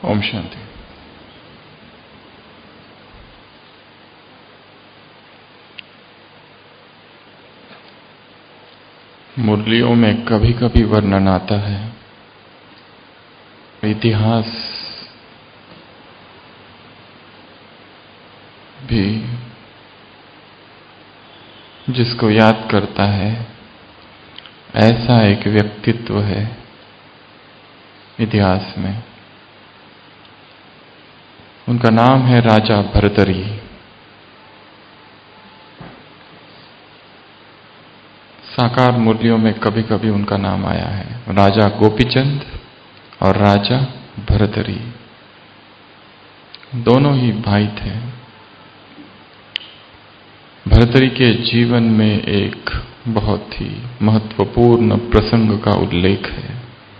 ओम शांति। मुरलियों में कभी कभी वर्णन आता है, इतिहास भी जिसको याद करता है, ऐसा एक व्यक्तित्व है इतिहास में। उनका नाम है राजा भर्तरी। साकार मुरलियों में कभी कभी उनका नाम आया है, राजा गोपीचंद और राजा भर्तरी। दोनों ही भाई थे। भर्तरी के जीवन में एक बहुत ही महत्वपूर्ण प्रसंग का उल्लेख है।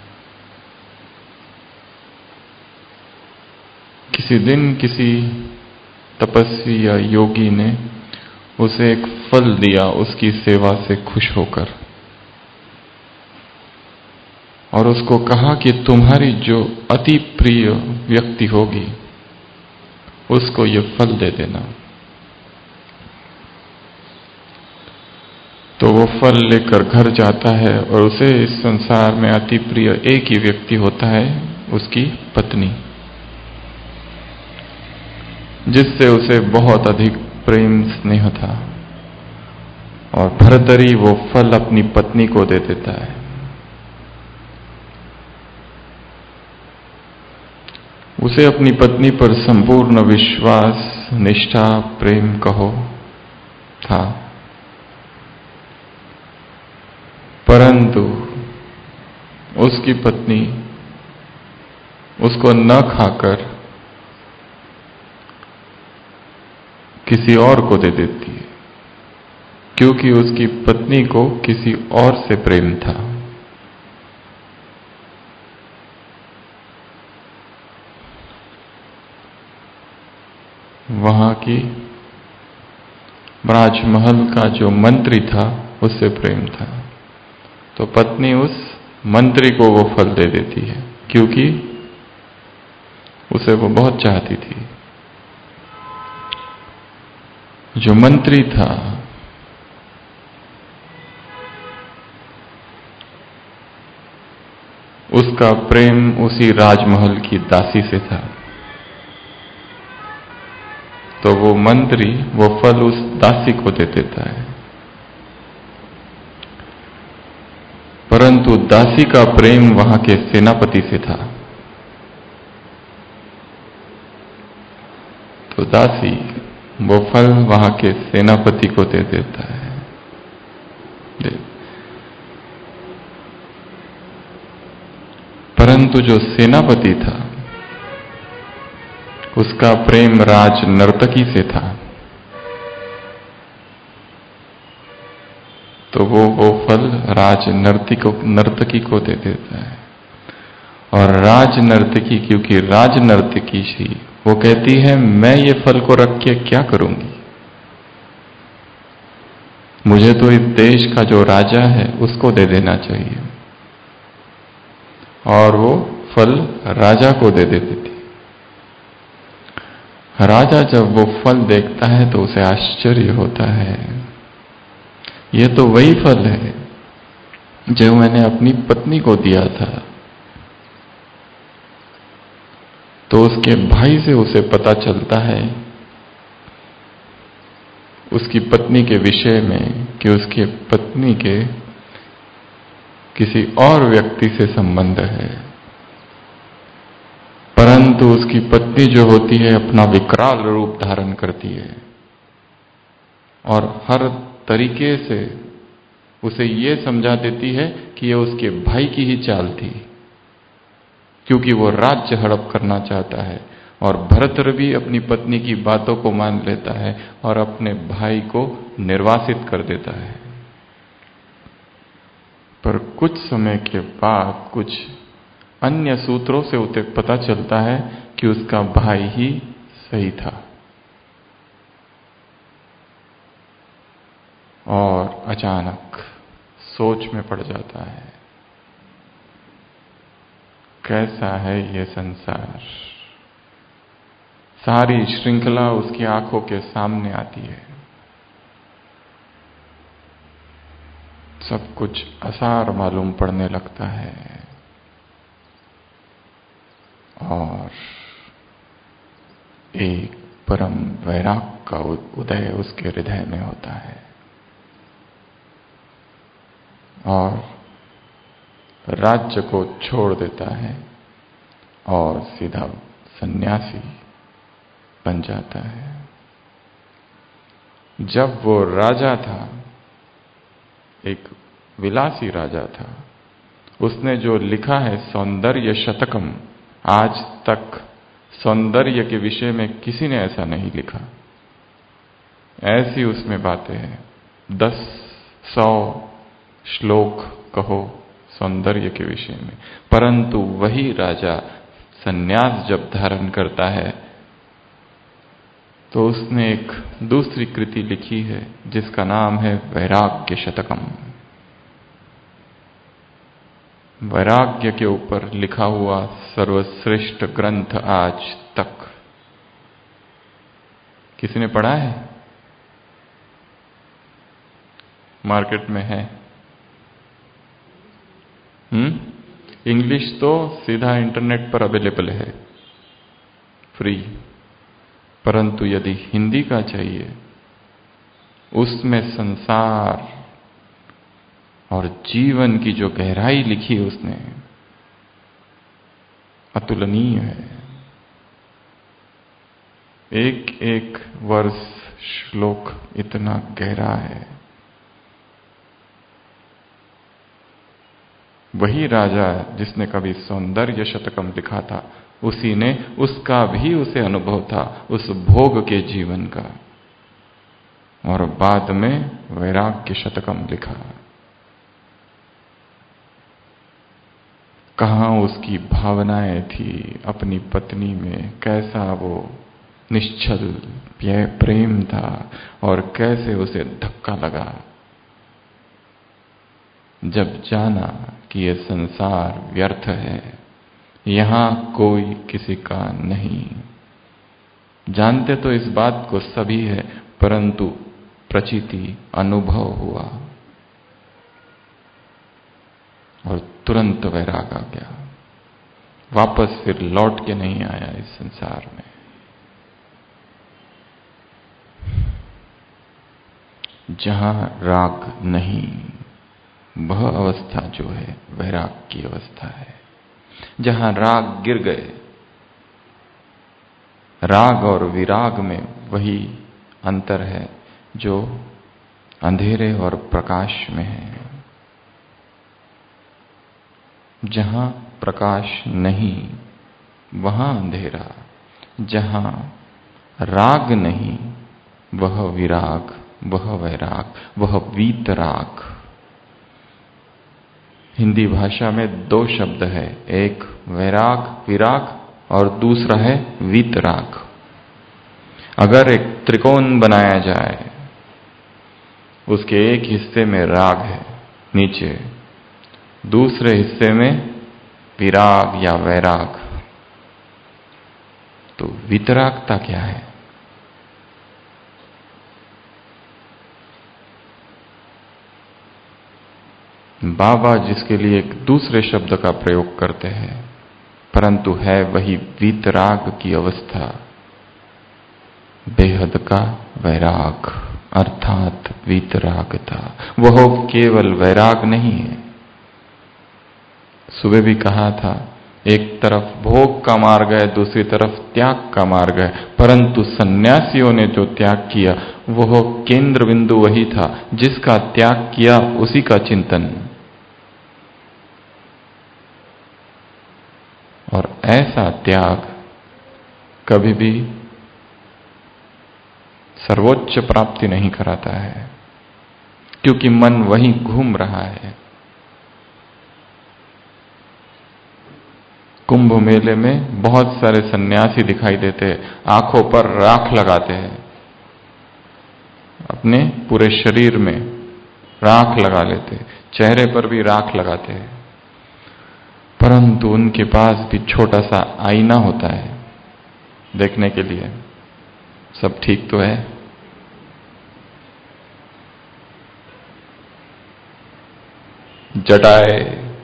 किसी दिन किसी तपस्वी या योगी ने उसे एक फल दिया उसकी सेवा से खुश होकर, और उसको कहा कि तुम्हारी जो अति प्रिय व्यक्ति होगी उसको ये फल दे देना। तो वो फल लेकर घर जाता है और उसे इस संसार में अति प्रिय एक ही व्यक्ति होता है, उसकी पत्नी, जिससे उसे बहुत अधिक प्रेम स्नेह था। और भर्तरी वो फल अपनी पत्नी को दे देता है। उसे अपनी पत्नी पर संपूर्ण विश्वास, निष्ठा, प्रेम कहो था, परंतु उसकी पत्नी उसको न खाकर किसी और को दे देती है, क्योंकि उसकी पत्नी को किसी और से प्रेम था। वहां की राजमहल का जो मंत्री था उससे प्रेम था, तो पत्नी उस मंत्री को वो फल दे देती है, क्योंकि उसे वो बहुत चाहती थी। जो मंत्री था उसका प्रेम उसी राजमहल की दासी से था, तो वो मंत्री वो फल उस दासी को दे देता है। परंतु दासी का प्रेम वहां के सेनापति से था, तो दासी वो फल वहां के सेनापति को दे देता है। परंतु जो सेनापति था उसका प्रेम राज नर्तकी से था, तो वो फल राज नर्तकी को दे देता है। और राज नर्तकी, क्योंकि राज नर्तकी थी, वो कहती है मैं ये फल को रख के क्या करूंगी, मुझे तो इस देश का जो राजा है उसको दे देना चाहिए। और वो फल राजा को दे देती थी। राजा जब वो फल देखता है तो उसे आश्चर्य होता है, ये तो वही फल है जो मैंने अपनी पत्नी को दिया था। तो उसके भाई से उसे पता चलता है उसकी पत्नी के विषय में कि उसकी पत्नी के किसी और व्यक्ति से संबंध है। परंतु उसकी पत्नी जो होती है अपना विकराल रूप धारण करती है और हर तरीके से उसे ये समझा देती है कि यह उसके भाई की ही चाल थी, क्योंकि वो राज्य हड़प करना चाहता है। और भरत भी अपनी पत्नी की बातों को मान लेता है और अपने भाई को निर्वासित कर देता है। पर कुछ समय के बाद कुछ अन्य सूत्रों से उसे पता चलता है कि उसका भाई ही सही था। और अचानक सोच में पड़ जाता है, कैसा है ये संसार। सारी श्रृंखला उसकी आंखों के सामने आती है। सब कुछ असार मालूम पड़ने लगता है और एक परम वैराग का उदय उसके हृदय में होता है और राज्य को छोड़ देता है और सीधा सन्यासी बन जाता है। जब वो राजा था, एक विलासी राजा था, उसने जो लिखा है सौंदर्य शतकम, आज तक सौंदर्य के विषय में किसी ने ऐसा नहीं लिखा। ऐसी उसमें बातें हैं, 10-100 श्लोक कहो सौंदर्य के विषय में। परंतु वही राजा सन्यास जब धारण करता है तो उसने एक दूसरी कृति लिखी है जिसका नाम है वैराग्य शतकम। वैराग्य के ऊपर लिखा हुआ सर्वश्रेष्ठ ग्रंथ आज तक। किसी ने पढ़ा है? मार्केट में है। इंग्लिश तो सीधा इंटरनेट पर अवेलेबल है, फ्री। परंतु यदि हिंदी का चाहिए, उसमें संसार और जीवन की जो गहराई लिखी है उसने, अतुलनीय है। एक एक वर्ष श्लोक इतना गहरा है। वही राजा जिसने कभी सौंदर्य शतकम लिखा था, उसी ने उसका भी उसे अनुभव था, उस भोग के जीवन का, और बाद में वैराग्य शतकम लिखा। कहां उसकी भावनाएं थी अपनी पत्नी में, कैसा वो निश्चल प्रेम था और कैसे उसे धक्का लगा जब जाना कि यह संसार व्यर्थ है, यहां कोई किसी का नहीं। जानते तो इस बात को सभी है, परंतु प्रचीति अनुभव हुआ और तुरंत वैराग आ गया। वापस फिर लौट के नहीं आया इस संसार में। जहां राग नहीं, वह अवस्था जो है वैराग की अवस्था है। जहां राग गिर गए, राग और विराग में वही अंतर है जो अंधेरे और प्रकाश में है। जहां प्रकाश नहीं, वहां अंधेरा। जहां राग नहीं, वह विराग, वह वैराग, वह वीतराग। हिंदी भाषा में 2 शब्द है, एक वैराग विराग और दूसरा है वीतराग। अगर एक त्रिकोण बनाया जाए, उसके एक हिस्से में राग है नीचे, दूसरे हिस्से में विराग या वैराग, तो वीतरागता क्या है? बाबा जिसके लिए एक दूसरे शब्द का प्रयोग करते हैं, परंतु है वही वीतराग की अवस्था, बेहद का वैराग, अर्थात वीतरागता। वह केवल वैराग नहीं है। सुबह भी कहा था, एक तरफ भोग का मार्ग है, दूसरी तरफ त्याग का मार्ग है, परंतु सन्यासियों ने जो त्याग किया वह केंद्र बिंदु वही था। जिसका त्याग किया उसी का चिंतन। और ऐसा त्याग कभी भी सर्वोच्च प्राप्ति नहीं कराता है, क्योंकि मन वहीं घूम रहा है। कुंभ मेले में बहुत सारे सन्यासी दिखाई देते हैं, आंखों पर राख लगाते हैं, अपने पूरे शरीर में राख लगा लेते हैं, चेहरे पर भी राख लगाते हैं, परंतु उनके पास भी छोटा सा आईना होता है। देखने के लिए सब ठीक तो है। जटाए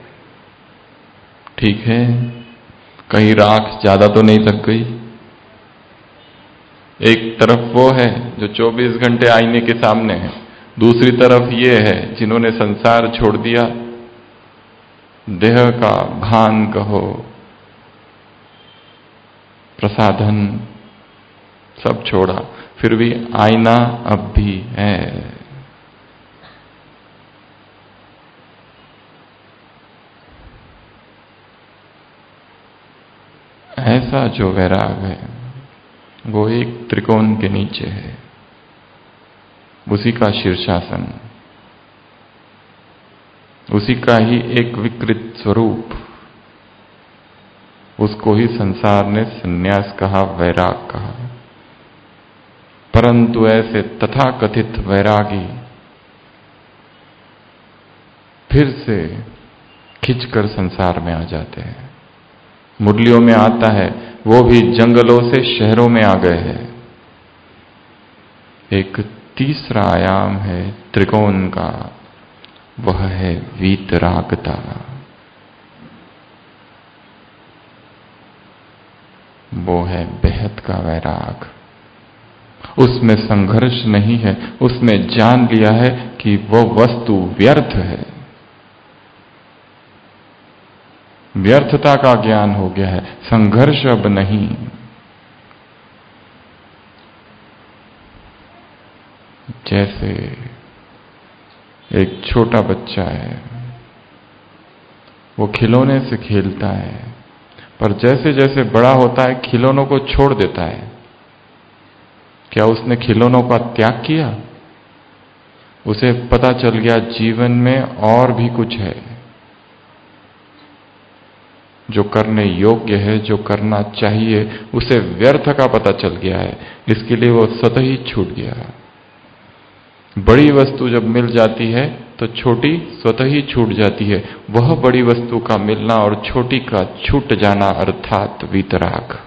ठीक है, कहीं राख ज्यादा तो नहीं लग गई। एक तरफ वो है जो 24 घंटे आईने के सामने है, दूसरी तरफ ये है जिन्होंने संसार छोड़ दिया, देह का भान कहो, प्रसाधन सब छोड़ा, फिर भी आईना अब भी है। ऐसा जो वैराग है वो एक त्रिकोण के नीचे है, उसी का शीर्षासन, उसी का ही एक विकृत स्वरूप, उसको ही संसार ने संन्यास कहा, वैराग कहा। परंतु ऐसे तथाकथित वैरागी फिर से खिंचकर संसार में आ जाते हैं। मुरलियों में आता है वो भी जंगलों से शहरों में आ गए हैं। एक तीसरा आयाम है त्रिकोण का, वह है वीतरागता। वो है बेहद का वैराग। उसमें संघर्ष नहीं है, उसने जान लिया है कि वो वस्तु व्यर्थ है। व्यर्थता का ज्ञान हो गया है, संघर्ष अब नहीं। जैसे एक छोटा बच्चा है, वो खिलौने से खेलता है, पर जैसे जैसे बड़ा होता है खिलौनों को छोड़ देता है। क्या उसने खिलौनों का त्याग किया? उसे पता चल गया जीवन में और भी कुछ है जो करने योग्य है, जो करना चाहिए। उसे व्यर्थ का पता चल गया है, इसके लिए वो स्वतः ही छूट गया। बड़ी वस्तु जब मिल जाती है तो छोटी स्वतः ही छूट जाती है। वह बड़ी वस्तु का मिलना और छोटी का छूट जाना अर्थात वीतराग।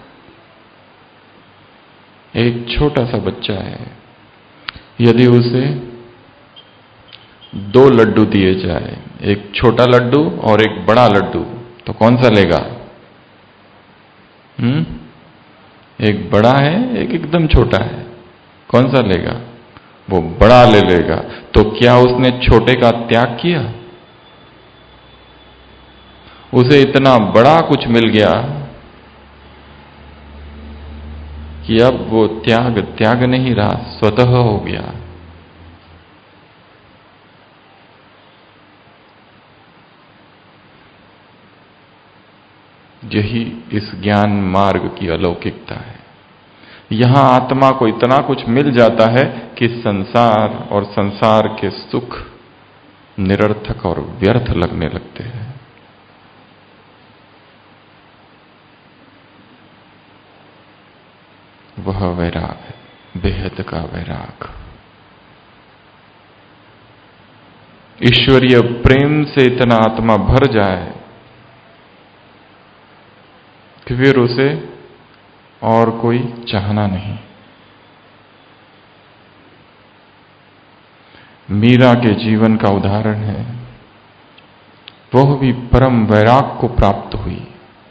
एक छोटा सा बच्चा है, यदि उसे 2 लड्डू दिए जाए, एक छोटा लड्डू और एक बड़ा लड्डू, तो कौन सा लेगा? एक बड़ा है, एक एकदम छोटा है, कौन सा लेगा? वो बड़ा ले लेगा। तो क्या उसने छोटे का त्याग किया? उसे इतना बड़ा कुछ मिल गया कि अब वो त्याग नहीं रहा, स्वतः हो गया। यही इस ज्ञान मार्ग की अलौकिकता है। यहां आत्मा को इतना कुछ मिल जाता है कि संसार और संसार के सुख निरर्थक और व्यर्थ लगने लगते हैं। वह वैराग है, बेहद का वैराग। ईश्वरीय प्रेम से इतना आत्मा भर जाए कि फिर उसे और कोई चाहना नहीं। मीरा के जीवन का उदाहरण है, वह भी परम वैराग को प्राप्त हुई,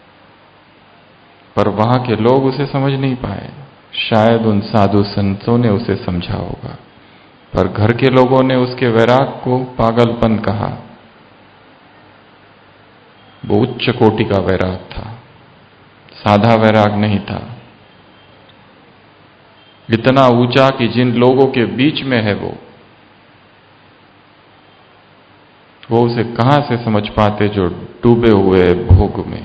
पर वहां के लोग उसे समझ नहीं पाए। शायद उन साधु संतों ने उसे समझा होगा, पर घर के लोगों ने उसके वैराग को पागलपन कहा। वो उच्च कोटि का वैराग था, साधा वैराग नहीं था। इतना ऊंचा कि जिन लोगों के बीच में है वो उसे कहां से समझ पाते, जो डूबे हुए भोग में।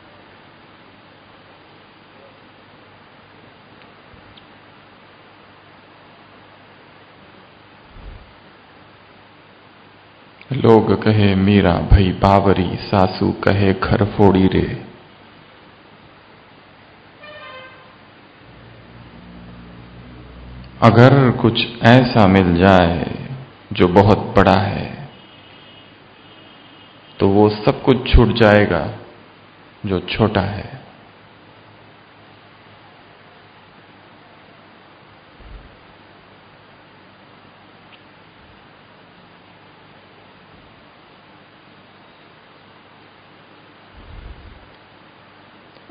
लोग कहे मीरा भई बावरी, सासू कहे घर फोड़ी रे। अगर कुछ ऐसा मिल जाए जो बहुत बड़ा है तो वो सब कुछ छूट जाएगा जो छोटा है।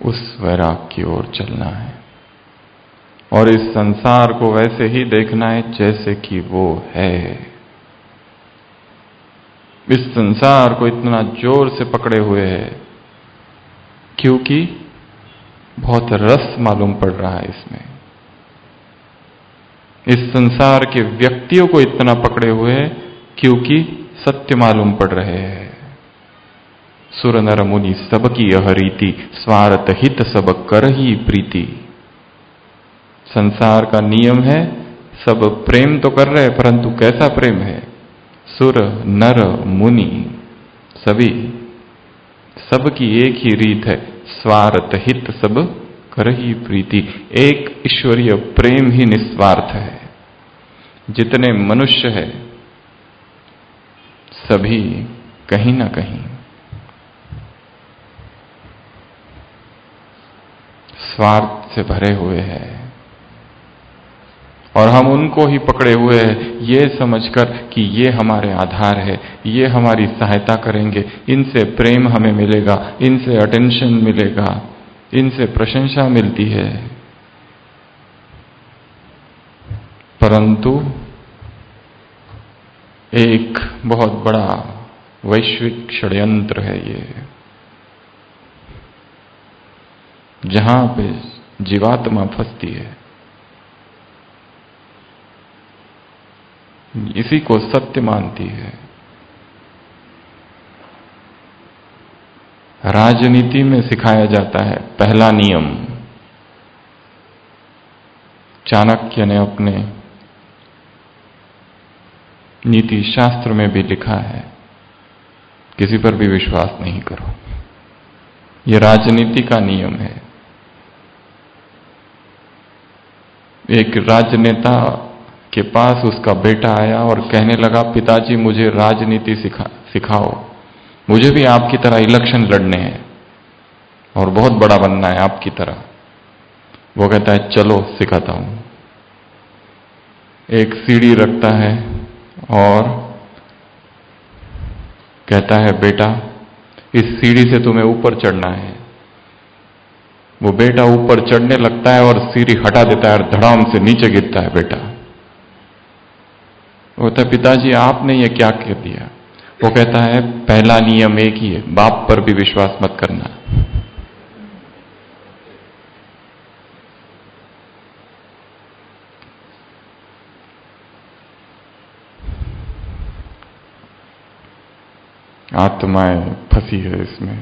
उस वैराग की ओर चलना है और इस संसार को वैसे ही देखना है जैसे कि वो है। इस संसार को इतना जोर से पकड़े हुए है क्योंकि बहुत रस मालूम पड़ रहा है इसमें। इस संसार के व्यक्तियों को इतना पकड़े हुए है क्योंकि सत्य मालूम पड़ रहे हैं। सुर नर मुनि सबकी यह रीति, स्वार्थ हित सब कर ही प्रीति। संसार का नियम है, सब प्रेम तो कर रहे हैं, परंतु कैसा प्रेम है? सुर नर मुनि सभी, सबकी एक ही रीत है, स्वार्थ हित सब कर ही प्रीति। एक ईश्वरीय प्रेम ही निस्वार्थ है। जितने मनुष्य है सभी कहीं ना कहीं स्वार्थ से भरे हुए हैं और हम उनको ही पकड़े हुए हैं ये समझकर कि ये हमारे आधार है, ये हमारी सहायता करेंगे, इनसे प्रेम हमें मिलेगा, इनसे अटेंशन मिलेगा, इनसे प्रशंसा मिलती है। परंतु एक बहुत बड़ा वैश्विक षड्यंत्र है ये, जहां पे जीवात्मा फंसती है। इसी को सत्य मानती है। राजनीति में सिखाया जाता है पहला नियम। चाणक्य ने अपने नीति शास्त्र में भी लिखा है, किसी पर भी विश्वास नहीं करो। यह राजनीति का नियम है। एक राजनेता के पास उसका बेटा आया और कहने लगा, पिताजी मुझे राजनीति सिखाओ, मुझे भी आपकी तरह इलेक्शन लड़ने हैं और बहुत बड़ा बनना है आपकी तरह। वो कहता है चलो सिखाता हूं। एक सीढ़ी रखता है और कहता है बेटा इस सीढ़ी से तुम्हें ऊपर चढ़ना है। वो बेटा ऊपर चढ़ने लगता है और सीढ़ी हटा देता है और धड़ाम से नीचे गिरता है बेटा। वो कहता है पिताजी आपने ये क्या कर दिया? वो कहता है पहला नियम एक ही है, बाप पर भी विश्वास मत करना। आत्माएं फंसी है इसमें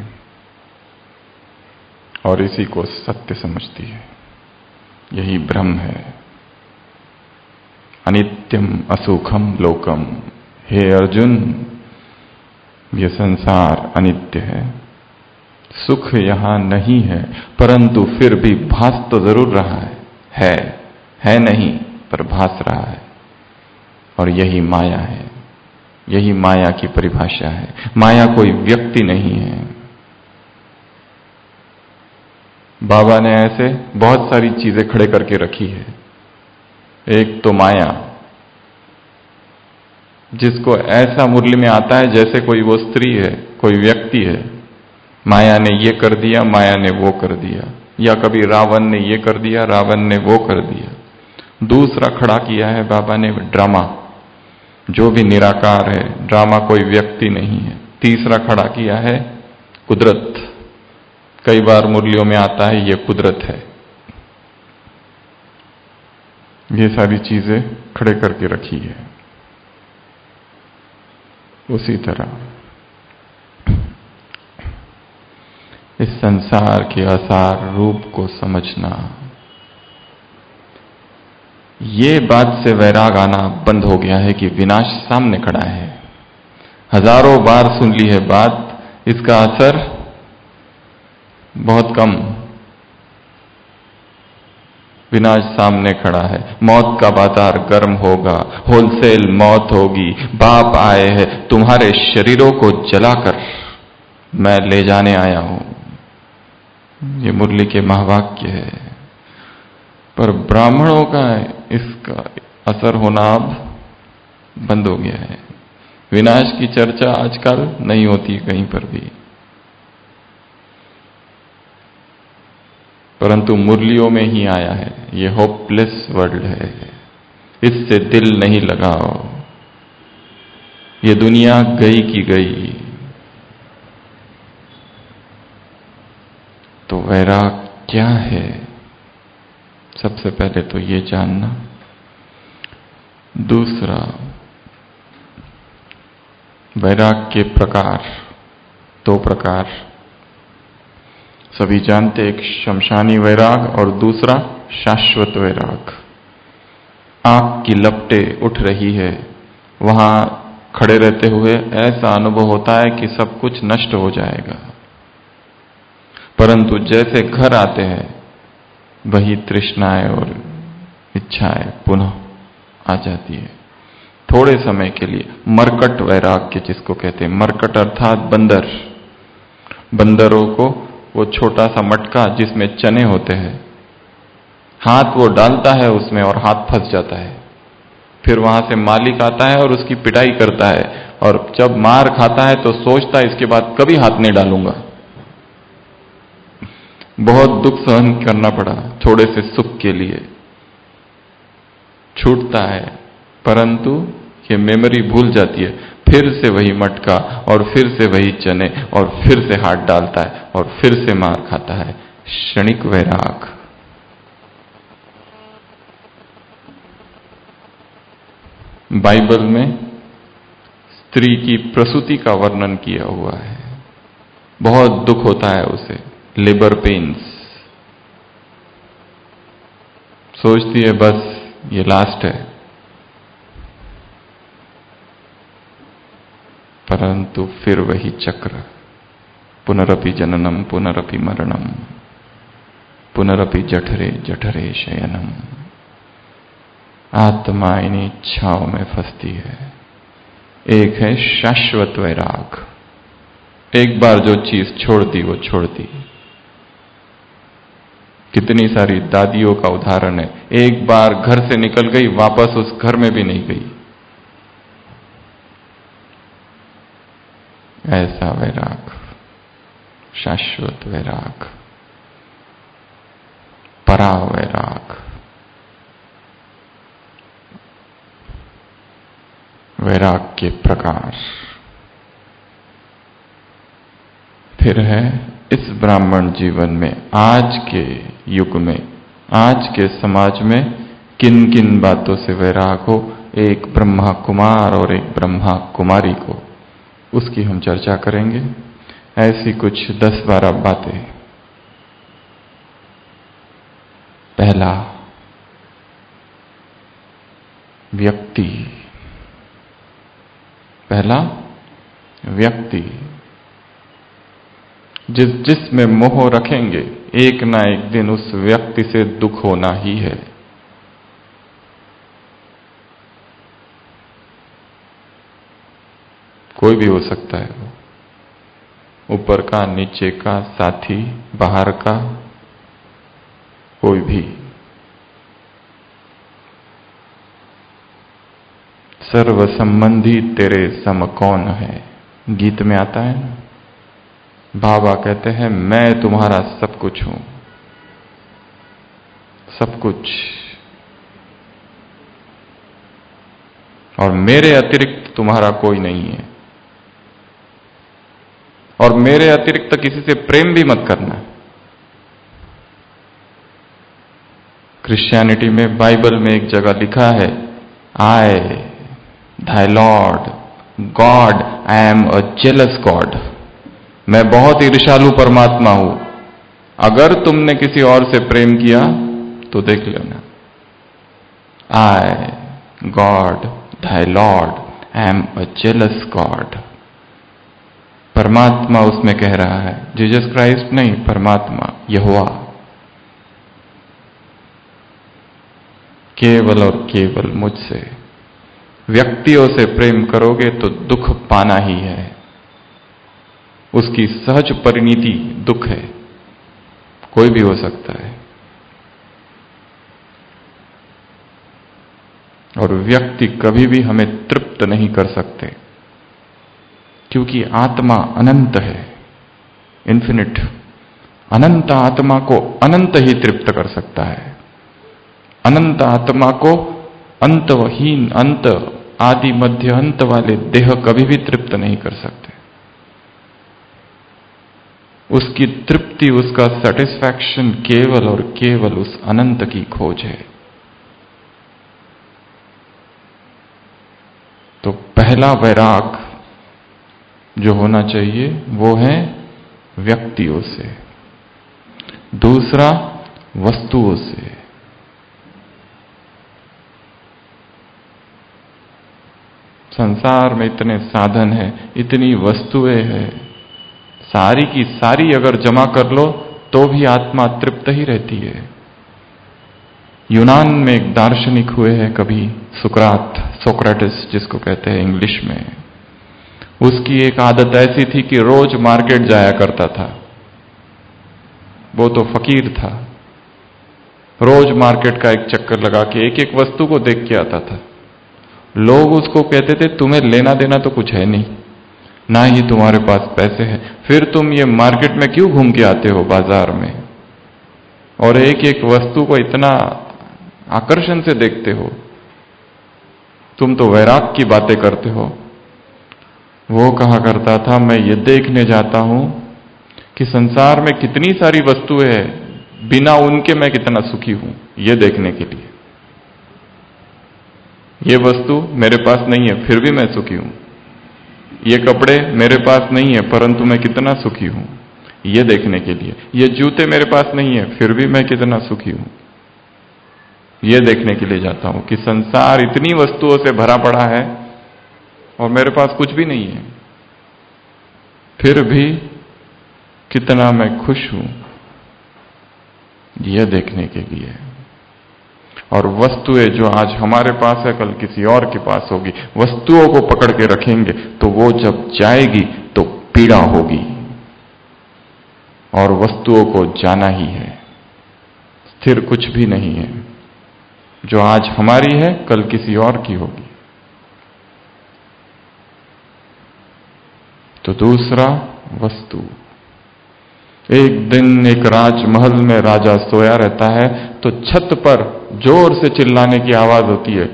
और इसी को सत्य समझती है। यही ब्रह्म है। अनित्यम असुखम लोकम। हे अर्जुन, ये संसार अनित्य है, सुख यहां नहीं है, परंतु फिर भी भास तो जरूर रहा है नहीं पर भास रहा है। और यही माया है, यही माया की परिभाषा है। माया कोई व्यक्ति नहीं है। बाबा ने ऐसे बहुत सारी चीजें खड़े करके रखी है। एक तो माया, जिसको ऐसा मुरली में आता है जैसे कोई वो स्त्री है, कोई व्यक्ति है। माया ने ये कर दिया, माया ने वो कर दिया, या कभी रावण ने ये कर दिया, रावण ने वो कर दिया। दूसरा खड़ा किया है बाबा ने ड्रामा, जो भी निराकार है, ड्रामा कोई व्यक्ति नहीं है। तीसरा खड़ा किया है कुदरत। कई बार मुरलियों में आता है ये कुदरत है। ये सारी चीजें खड़े करके रखी है। उसी तरह इस संसार के असार रूप को समझना, ये बात से वैराग आना बंद हो गया है कि विनाश सामने खड़ा है। हजारों बार सुन ली है बात, इसका असर बहुत कम। विनाश सामने खड़ा है। मौत का बाजार गर्म होगा, होलसेल मौत होगी। बाप आए हैं, तुम्हारे शरीरों को जलाकर मैं ले जाने आया हूं। ये मुरली के महावाक्य है। पर ब्राह्मणों का इसका असर होना अब बंद हो गया है। विनाश की चर्चा आजकल नहीं होती कहीं पर भी। परंतु मुरलियों में ही आया है। ये होपलेस वर्ल्ड है, इससे दिल नहीं लगाओ, ये दुनिया गई की गई। तो वैराग क्या है? सबसे पहले तो ये जानना। दूसरा, वैराग के प्रकार, 2 प्रकार सभी जानते, एक शमशानी वैराग और दूसरा शाश्वत वैराग। आंख की लपटें उठ रही है, वहां खड़े रहते हुए ऐसा अनुभव होता है कि सब कुछ नष्ट हो जाएगा, परंतु जैसे घर आते हैं वही तृष्णाएं और इच्छाएं पुनः आ जाती है, थोड़े समय के लिए। मरकट वैराग्य जिसको कहते हैं, मरकट अर्थात बंदर। बंदरों को वो छोटा सा मटका जिसमें चने होते हैं, हाथ वो डालता है उसमें और हाथ फंस जाता है, फिर वहां से मालिक आता है और उसकी पिटाई करता है, और जब मार खाता है तो सोचता है इसके बाद कभी हाथ नहीं डालूंगा। बहुत दुख सहन करना पड़ा थोड़े से सुख के लिए, छूटता है, परंतु ये मेमोरी भूल जाती है, फिर से वही मटका और फिर से वही चने और फिर से हाथ डालता है और फिर से मार खाता है। क्षणिक वैराग। बाइबल में स्त्री की प्रसूति का वर्णन किया हुआ है, बहुत दुख होता है उसे, लेबर पेन्स। सोचती है बस ये लास्ट है, परंतु फिर वही चक्र, पुनरपि जननम पुनरपि मरणम पुनरपि जठरे जठरे शयनम। आत्मा इन इच्छाओं में फंसती है। एक है शाश्वत वैराग, एक बार जो चीज छोड़ दी वो छोड़ दी। कितनी सारी दादियों का उदाहरण है, एक बार घर से निकल गई, वापस उस घर में भी नहीं गई। ऐसा वैराग, शाश्वत वैराग, परा वैराग। वैराग के प्रकार। फिर है इस ब्राह्मण जीवन में, आज के युग में, आज के समाज में किन किन बातों से वैराग हो, एक ब्रह्मा कुमार और एक ब्रह्मा कुमारी को, उसकी हम चर्चा करेंगे। ऐसी कुछ 10-12 बातें। पहला, व्यक्ति। पहला व्यक्ति। जिसमें मोह रखेंगे, एक ना एक दिन उस व्यक्ति से दुख होना ही है। कोई भी हो सकता है वो, ऊपर का, नीचे का, साथी, बाहर का, कोई भी। सर्व संबंधी तेरे सम कौन है, गीत में आता है ना। बाबा कहते हैं मैं तुम्हारा सब कुछ हूं, सब कुछ, और मेरे अतिरिक्त तुम्हारा कोई नहीं है, और मेरे अतिरिक्त किसी से प्रेम भी मत करना। क्रिश्चियनिटी में, बाइबल में एक जगह लिखा है, I thy lord god I am a jealous god. मैं बहुत ईर्ष्यालु परमात्मा हूं, अगर तुमने किसी और से प्रेम किया तो देख लेना। I God thy Lord I am a jealous God. परमात्मा उसमें कह रहा है, जीसस क्राइस्ट नहीं, परमात्मा यहोवा। केवल और केवल मुझसे। व्यक्तियों से प्रेम करोगे तो दुख पाना ही है, उसकी सहज परिणति दुख है, कोई भी हो सकता है। और व्यक्ति कभी भी हमें तृप्त नहीं कर सकते, क्योंकि आत्मा अनंत है, इन्फिनिट। अनंत आत्मा को अनंत ही तृप्त कर सकता है। अनंत आत्मा को अंतहीन, अंत आदि मध्य अंत वाले देह कभी भी तृप्त नहीं कर सकते। उसकी तृप्ति, उसका सेटिस्फैक्शन केवल और केवल उस अनंत की खोज है। तो पहला वैराग जो होना चाहिए वो है व्यक्तियों से, दूसरा वस्तुओं से। संसार में इतने साधन हैं, इतनी वस्तुएं हैं, सारी की सारी अगर जमा कर लो तो भी आत्मा तृप्त ही रहती है। यूनान में एक दार्शनिक हुए हैं कभी, सोक्रेटिस जिसको कहते हैं इंग्लिश में। उसकी एक आदत ऐसी थी कि रोज मार्केट जाया करता था। वो तो फकीर था, रोज मार्केट का एक चक्कर लगा के एक एक वस्तु को देख के आता था। लोग उसको कहते थे तुम्हें लेना देना तो कुछ है नहीं, ना ही तुम्हारे पास पैसे हैं, फिर तुम ये मार्केट में क्यों घूम के आते हो बाजार में, और एक एक वस्तु को इतना आकर्षण से देखते हो, तुम तो वैराग की बातें करते हो। वो कहा करता था मैं ये देखने जाता हूं कि संसार में कितनी सारी वस्तुएं हैं, बिना उनके मैं कितना सुखी हूं, ये देखने के लिए। ये वस्तु मेरे पास नहीं है फिर भी मैं सुखी हूं, ये कपड़े मेरे पास नहीं है परंतु मैं कितना सुखी हूं, ये देखने के लिए। ये जूते मेरे पास नहीं है फिर भी मैं कितना सुखी हूं, ये देखने के लिए जाता हूं कि संसार इतनी वस्तुओं से भरा पड़ा है और मेरे पास कुछ भी नहीं है, फिर भी कितना मैं खुश हूं, यह देखने के लिए। और वस्तुएं जो आज हमारे पास है कल किसी और के पास होगी, वस्तुओं को पकड़ के रखेंगे तो वो जब जाएगी तो पीड़ा होगी, और वस्तुओं को जाना ही है। स्थिर कुछ भी नहीं है, जो आज हमारी है कल किसी और की होगी। तो दूसरा वस्तु। एक दिन एक राजमहल में राजा सोया रहता है तो छत पर जोर से चिल्लाने की आवाज होती है।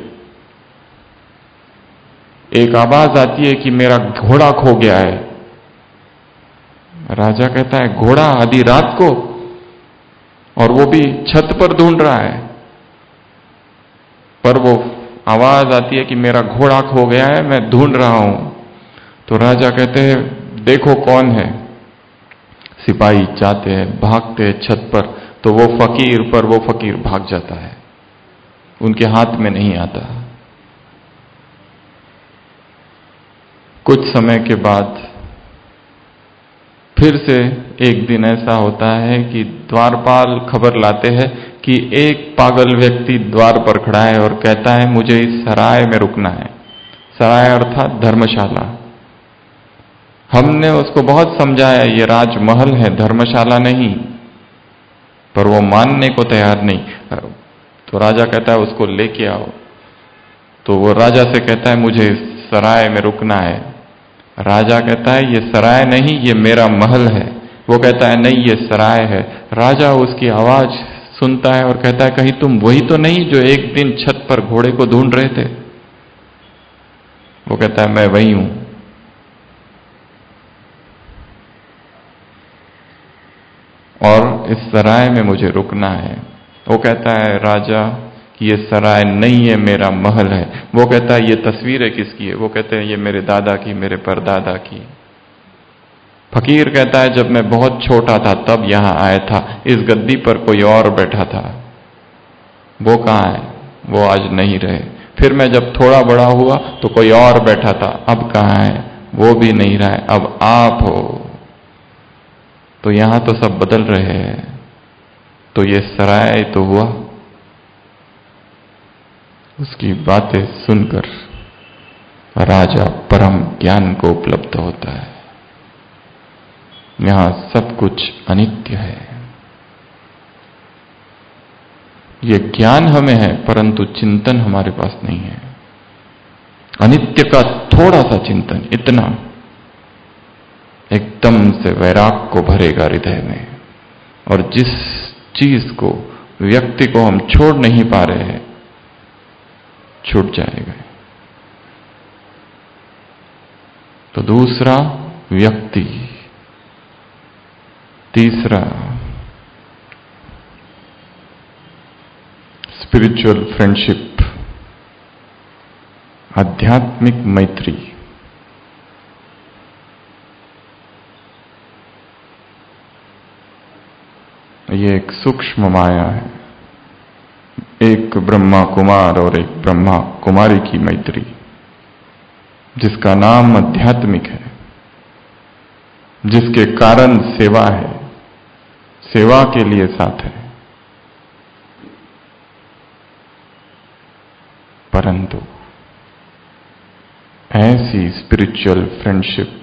एक आवाज आती है कि मेरा घोड़ा खो गया है। राजा कहता है घोड़ा आधी रात को, और वो भी छत पर ढूंढ रहा है। पर वो आवाज आती है कि मेरा घोड़ा खो गया है, मैं ढूंढ रहा हूं। तो राजा कहते हैं देखो कौन है। सिपाही जाते हैं, भागते हैं छत पर, तो वो फकीर भाग जाता है, उनके हाथ में नहीं आता। कुछ समय के बाद फिर से एक दिन ऐसा होता है कि द्वारपाल खबर लाते हैं कि एक पागल व्यक्ति द्वार पर खड़ा है और कहता है मुझे इस सराय में रुकना है। सराय अर्थात धर्मशाला। हमने उसको बहुत समझाया ये राजमहल है, धर्मशाला नहीं, पर वो मानने को तैयार नहीं। तो राजा कहता है उसको लेके आओ। तो वो राजा से कहता है मुझे इस सराय में रुकना है। राजा कहता है ये सराय नहीं, ये मेरा महल है। वो कहता है नहीं, ये सराय है। राजा उसकी आवाज सुनता है और कहता है कहीं तुम वही तो नहीं जो एक दिन छत पर घोड़े को ढूंढ रहे थे? वो कहता है मैं वही हूं। और इस सराय में मुझे रुकना है। वो कहता है राजा कि ये सराय नहीं है, मेरा महल है। वो कहता है ये तस्वीरें किसकी है? वो कहते हैं ये मेरे दादा की, मेरे परदादा की। फकीर कहता है जब मैं बहुत छोटा था तब यहां आया था, इस गद्दी पर कोई और बैठा था, वो कहां है? वो आज नहीं रहे। फिर मैं जब थोड़ा बड़ा हुआ तो कोई और बैठा था, अब कहां है? वो भी नहीं रहा है, अब आप हो। तो यहां तो सब बदल रहे हैं। तो ये सराय तो हुआ। उसकी बातें सुनकर राजा परम ज्ञान को उपलब्ध होता है। यहां सब कुछ अनित्य है। ये ज्ञान हमें है परंतु चिंतन हमारे पास नहीं है। अनित्य का थोड़ा सा चिंतन, इतना एकदम से वैराग को भरेगा हृदय में। और जिस चीज को, व्यक्ति को हम छोड़ नहीं पा रहे हैं, छूट जाएगा। तो दूसरा व्यक्ति, तीसरा स्पिरिचुअल फ्रेंडशिप, आध्यात्मिक मैत्री। ये एक सूक्ष्म माया है, एक ब्रह्मा कुमार और एक ब्रह्मा कुमारी की मैत्री, जिसका नाम आध्यात्मिक है, जिसके कारण सेवा है, सेवा के लिए साथ है। परंतु ऐसी स्पिरिचुअल फ्रेंडशिप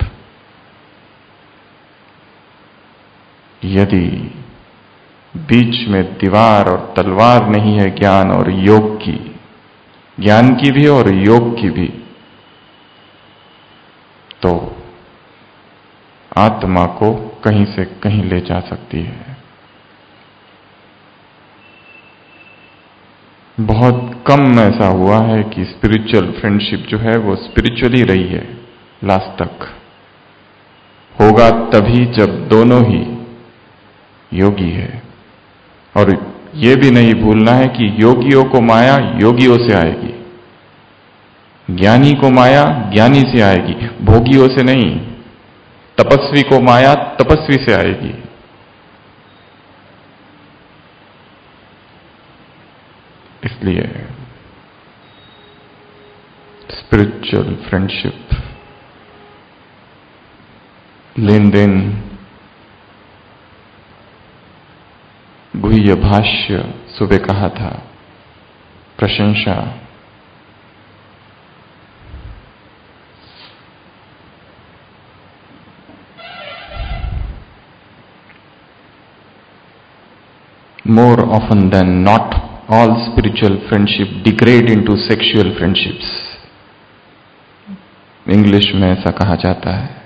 यदि बीच में दीवार और तलवार नहीं है, ज्ञान और योग की, ज्ञान की भी और योग की भी, तो आत्मा को कहीं से कहीं ले जा सकती है। बहुत कम ऐसा हुआ है कि स्पिरिचुअल फ्रेंडशिप जो है वो स्पिरिचुअली रही है लास्ट तक। होगा तभी जब दोनों ही योगी है। और ये भी नहीं भूलना है कि योगियों को माया योगियों से आएगी, ज्ञानी को माया ज्ञानी से आएगी, भोगियों से नहीं। तपस्वी को माया तपस्वी से आएगी। इसलिए स्पिरिचुअल फ्रेंडशिप, लेन देन, गुह्य भाष्य सुबह कहा था, प्रशंसा, more often than not, all spiritual friendship degrade into sexual friendships. English में ऐसा कहा जाता है।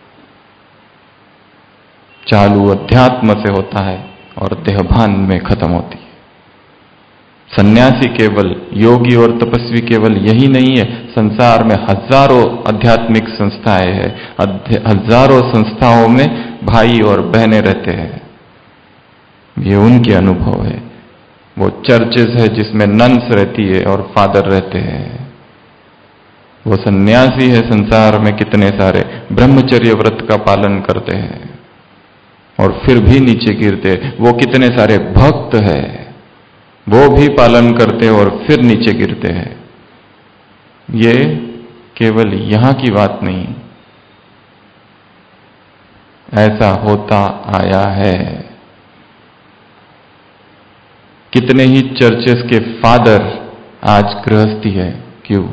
चालू अध्यात्म से होता है और देहभान में खत्म होती है। सन्यासी केवल, योगी और तपस्वी केवल यही नहीं है। संसार में हजारों आध्यात्मिक संस्थाएं हैं, हजारों संस्थाओं में भाई और बहनें रहते हैं। ये उनके अनुभव है। वो चर्चेस है जिसमें नन्स रहती है और फादर रहते हैं। वो सन्यासी है, संसार में कितने सारे ब्रह्मचर्य व्रत का पालन करते हैं और फिर भी नीचे गिरते। वो कितने सारे भक्त हैं, वो भी पालन करते और फिर नीचे गिरते हैं। ये केवल यहां की बात नहीं, ऐसा होता आया है। कितने ही चर्चेस के फादर आज गृहस्थी है। क्यों?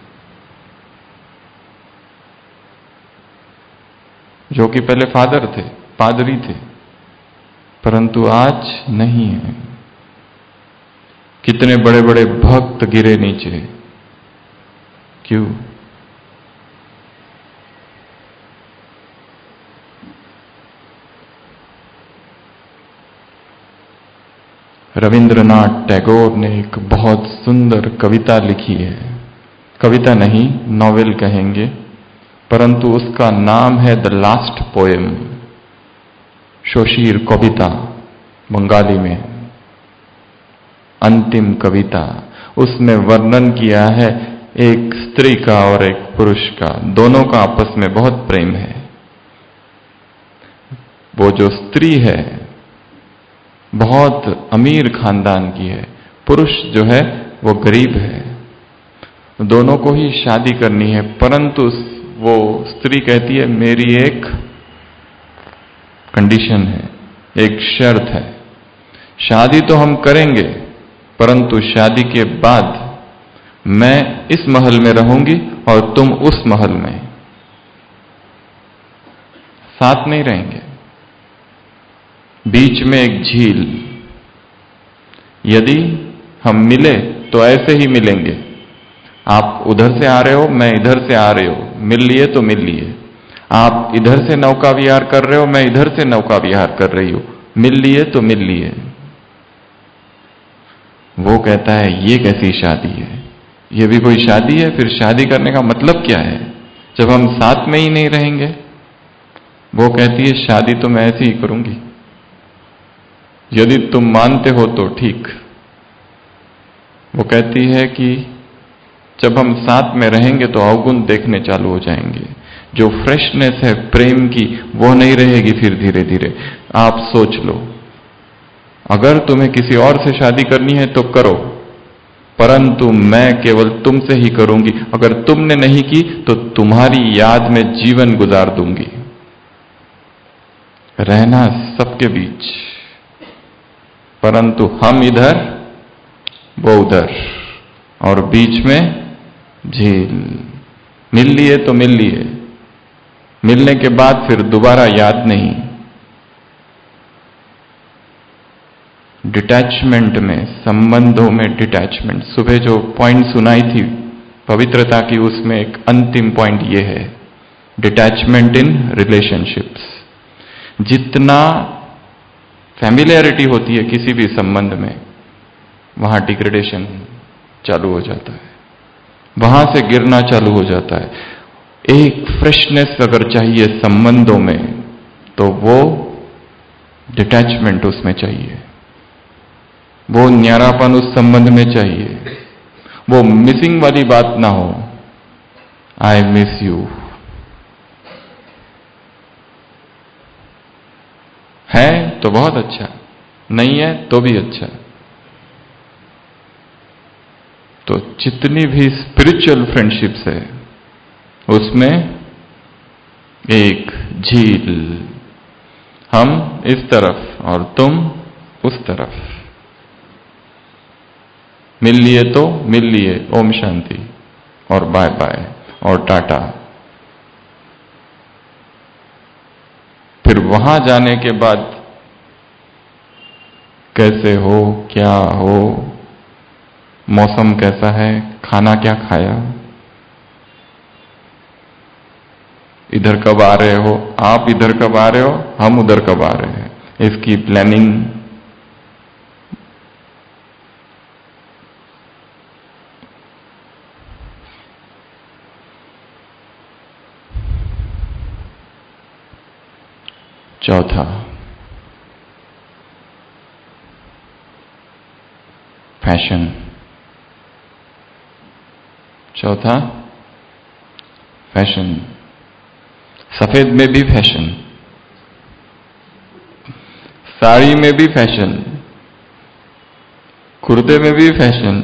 जो कि पहले फादर थे, पादरी थे, परंतु आज नहीं है। कितने बड़े बड़े भक्त गिरे नीचे। क्यों? रविंद्रनाथ टैगोर ने एक बहुत सुंदर कविता लिखी है। कविता नहीं, नॉवेल कहेंगे, परंतु उसका नाम है the last poem, Shesher Kobita Bengali में, अंतिम कविता। उसमें वर्णन किया है एक स्त्री का और एक पुरुष का, दोनों का आपस में बहुत प्रेम है। वो जो स्त्री है बहुत अमीर खानदान की है, पुरुष जो है वो गरीब है। दोनों को ही शादी करनी है, परंतु वो स्त्री कहती है मेरी एक कंडीशन है, एक शर्त है। शादी तो हम करेंगे, परंतु शादी के बाद मैं इस महल में रहूंगी और तुम उस महल में, साथ नहीं रहेंगे। बीच में एक झील, यदि हम मिले तो ऐसे ही मिलेंगे। आप उधर से आ रहे हो, मैं इधर से आ रहे हो, मिल लिए तो मिल लिए। आप इधर से नौका विहार कर रहे हो, मैं इधर से नौका विहार कर रही हूं, मिल लिए तो मिल लिए। वो कहता है ये कैसी शादी है, ये भी कोई शादी है? फिर शादी करने का मतलब क्या है जब हम साथ में ही नहीं रहेंगे? वो कहती है शादी तो मैं ऐसी ही करूंगी, यदि तुम मानते हो तो ठीक। वो कहती है कि जब हम साथ में रहेंगे तो अवगुण देखने चालू हो जाएंगे, जो फ्रेशनेस है प्रेम की वो नहीं रहेगी। फिर धीरे धीरे आप सोच लो, अगर तुम्हें किसी और से शादी करनी है तो करो, परंतु मैं केवल तुमसे ही करूंगी। अगर तुमने नहीं की तो तुम्हारी याद में जीवन गुजार दूंगी। रहना सबके बीच, परंतु हम इधर वो उधर, और बीच में झील। मिल लिए तो मिल लिए, मिलने के बाद फिर दोबारा याद नहीं। डिटैचमेंट में, संबंधों में डिटैचमेंट, सुबह जो पॉइंट सुनाई थी पवित्रता की, उसमें एक अंतिम पॉइंट ये है, डिटैचमेंट इन रिलेशनशिप्स। जितना फैमिलियरिटी होती है किसी भी संबंध में, वहां डिग्रेडेशन चालू हो जाता है, वहां से गिरना चालू हो जाता है। एक फ्रेशनेस अगर चाहिए संबंधों में तो वो डिटैचमेंट उसमें चाहिए, वो न्यारापन उस संबंध में चाहिए, वो मिसिंग वाली बात ना हो, आई मिस यू। है तो बहुत अच्छा, नहीं है तो भी अच्छा। तो जितनी भी स्पिरिचुअल फ्रेंडशिप्स है उसमें एक झील, हम इस तरफ और तुम उस तरफ। मिल लिए तो मिल लिए, ओम शांति और बाय बाय और टाटा। फिर वहां जाने के बाद कैसे हो, क्या हो, मौसम कैसा है, खाना क्या खाया, इधर कब आ रहे हो, आप इधर कब आ रहे हो, हम उधर कब आ रहे हैं, इसकी प्लानिंग। चौथा, फैशन। चौथा, फैशन। सफेद में भी फैशन, साड़ी में भी फैशन, कुर्ते में भी फैशन,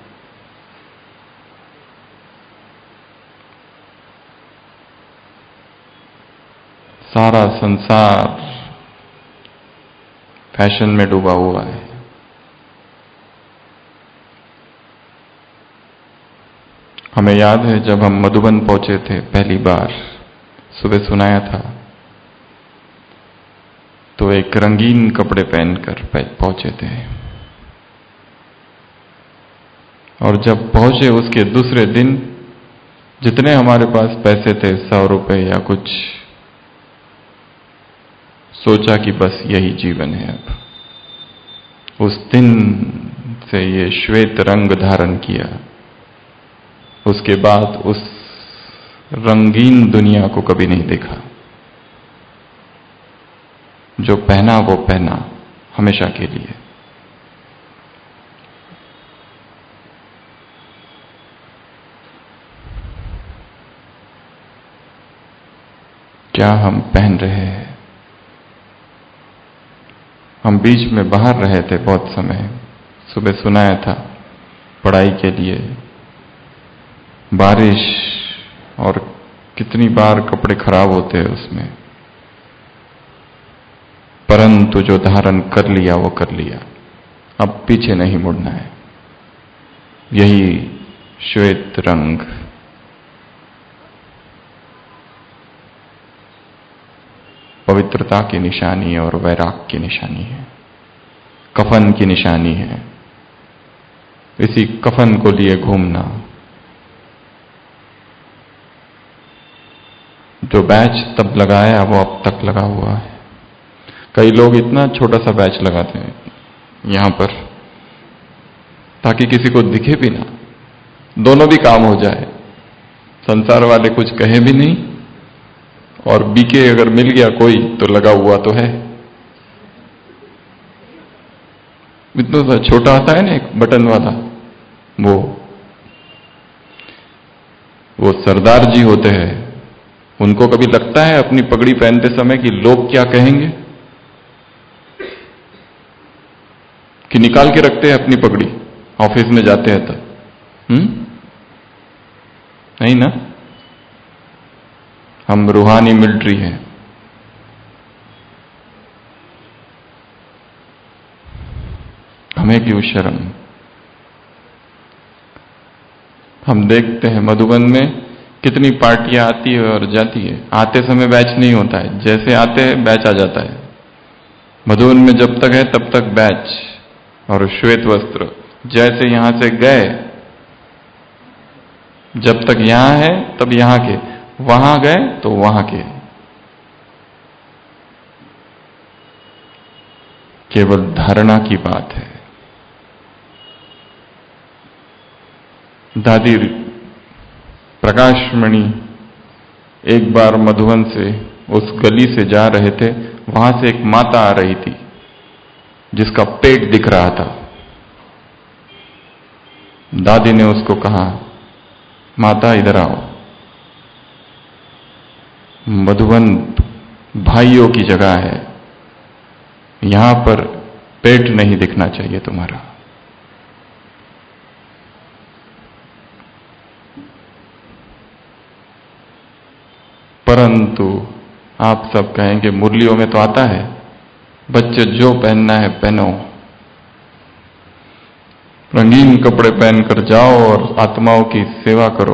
सारा संसार फैशन में डूबा हुआ है। हमें याद है जब हम मधुबन पहुंचे थे पहली बार, सुबह सुनाया था, तो एक रंगीन कपड़े पहनकर पहुंचे थे, और जब पहुंचे उसके दूसरे दिन जितने हमारे पास पैसे थे, 100 रुपए या कुछ, सोचा कि बस यही जीवन है अब। उस दिन से ये श्वेत रंग धारण किया, उसके बाद उस रंगीन दुनिया को कभी नहीं देखा। जो पहना वो पहना हमेशा के लिए। क्या हम पहन रहे हैं? हम बीच में बाहर रहे थे बहुत समय, सुबह सुनाया था, पढ़ाई के लिए, बारिश, और कितनी बार कपड़े खराब होते हैं उसमें, परंतु जो धारण कर लिया वो कर लिया, अब पीछे नहीं मुड़ना है। यही श्वेत रंग, पवित्रता की निशानी और वैराग की निशानी है, कफन की निशानी है। इसी कफन को लिए घूमना। जो बैच तब लगाया वो अब तक लगा हुआ है। कई लोग इतना छोटा सा बैच लगाते हैं यहां पर, ताकि किसी को दिखे भी ना, दोनों भी काम हो जाए, संसार वाले कुछ कहे भी नहीं और बीके अगर मिल गया कोई तो लगा हुआ तो है। इतना सा छोटा आता है ना एक बटन वाला, वो सरदार जी होते हैं, उनको कभी लगता है अपनी पगड़ी पहनते समय कि लोग क्या कहेंगे, कि निकाल के रखते हैं अपनी पगड़ी ऑफिस में जाते हैं तब? नहीं ना, हम रूहानी मिलिट्री हैं। हमें क्यों शर्म? हम देखते हैं मधुबन में कितनी पार्टियां आती है और जाती है, आते समय बैच नहीं होता है, जैसे आते हैं बैच आ जाता है। मधुबन में जब तक है तब तक बैच और श्वेत वस्त्र, जैसे यहां से गए, जब तक यहां है तब यहां के, वहां गए तो वहां के, केवल धारणा की बात है। दादी प्रकाशमणि एक बार मधुबन से उस गली से जा रहे थे, वहां से एक माता आ रही थी जिसका पेट दिख रहा था। दादी ने उसको कहा, माता इधर आओ, मधुबन भाइयों की जगह है, यहां पर पेट नहीं दिखना चाहिए तुम्हारा। परंतु आप सब कहेंगे मुरलियों में तो आता है, बच्चे जो पहनना है पहनो, रंगीन कपड़े पहनकर जाओ और आत्माओं की सेवा करो।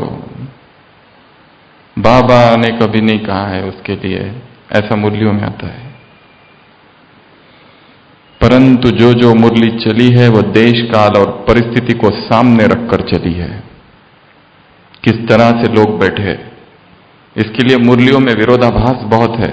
बाबा ने कभी नहीं कहा है उसके लिए, ऐसा मुरलियों में आता है। परंतु जो जो मुरली चली है वह देश काल और परिस्थिति को सामने रखकर चली है, किस तरह से लोग बैठे, इसके लिए मुरलियों में विरोधाभास बहुत है।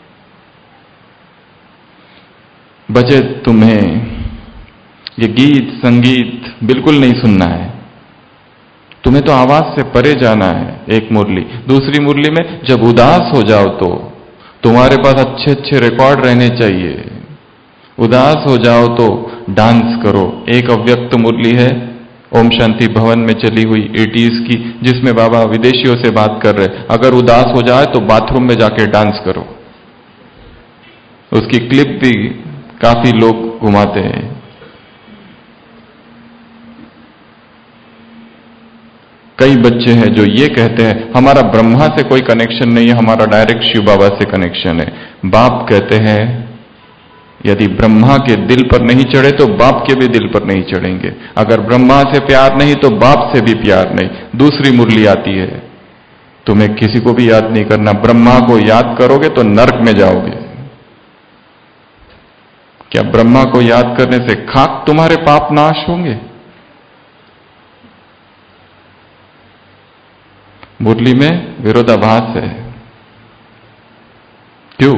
बचे तुम्हें ये गीत संगीत बिल्कुल नहीं सुनना है, तुम्हें तो आवाज से परे जाना है। एक मुरली, दूसरी मुरली में जब उदास हो जाओ तो तुम्हारे पास अच्छे अच्छे रिकॉर्ड रहने चाहिए, उदास हो जाओ तो डांस करो। एक अव्यक्त मुरली है ओम शांति भवन में चली हुई 80s की, जिसमें बाबा विदेशियों से बात कर रहे, अगर उदास हो जाए तो बाथरूम में जाके डांस करो। उसकी क्लिप भी काफी लोग घुमाते हैं। कई बच्चे हैं जो ये कहते हैं हमारा ब्रह्मा से कोई कनेक्शन नहीं है, हमारा डायरेक्ट शिव बाबा से कनेक्शन है। बाप कहते हैं यदि ब्रह्मा के दिल पर नहीं चढ़े तो बाप के भी दिल पर नहीं चढ़ेंगे, अगर ब्रह्मा से प्यार नहीं तो बाप से भी प्यार नहीं। दूसरी मुरली आती है, तुम्हें किसी को भी याद नहीं करना, ब्रह्मा को याद करोगे तो नरक में जाओगे। क्या ब्रह्मा को याद करने से खाक तुम्हारे पाप नाश होंगे? मुरली में विरोधाभास है। क्यों?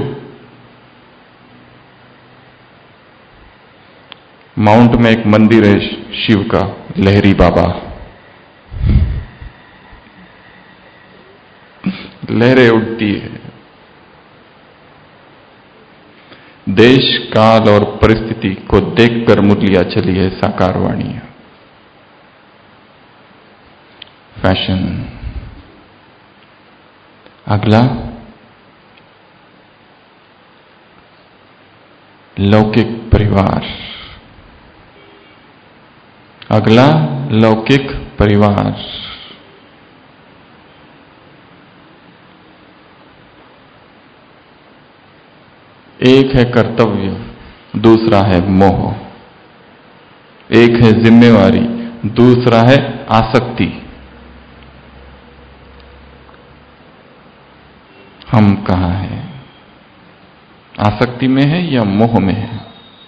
माउंट में एक मंदिर है शिव का, लहरी बाबा, लहरें उठती है। देश काल और परिस्थिति को देखकर मुरलियां चली है साकार वाणी, फैशन। अगला लौकिक परिवार, अगला लौकिक परिवार। एक है कर्तव्य, दूसरा है मोह। एक है जिम्मेवारी, दूसरा है आसक्ति। हम कहां हैं? आसक्ति में है या मोह में है,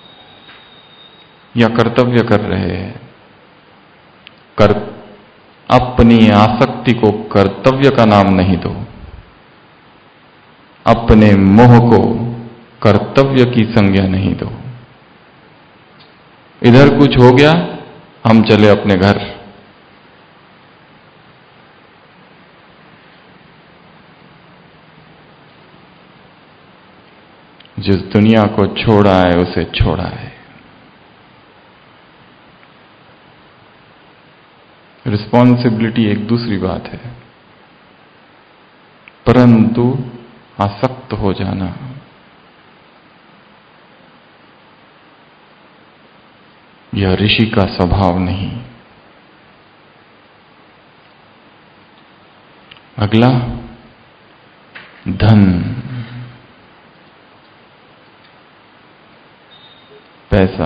या कर्तव्य कर रहे हैं? अपनी आसक्ति को कर्तव्य का नाम नहीं दो, अपने मोह को कर्तव्य की संज्ञा नहीं दो। इधर कुछ हो गया, हम चले अपने घर। जिस दुनिया को छोड़ा है उसे छोड़ा है। रिस्पॉन्सिबिलिटी एक दूसरी बात है, परंतु आसक्त हो जाना यह ऋषि का स्वभाव नहीं। अगला, धन, पैसा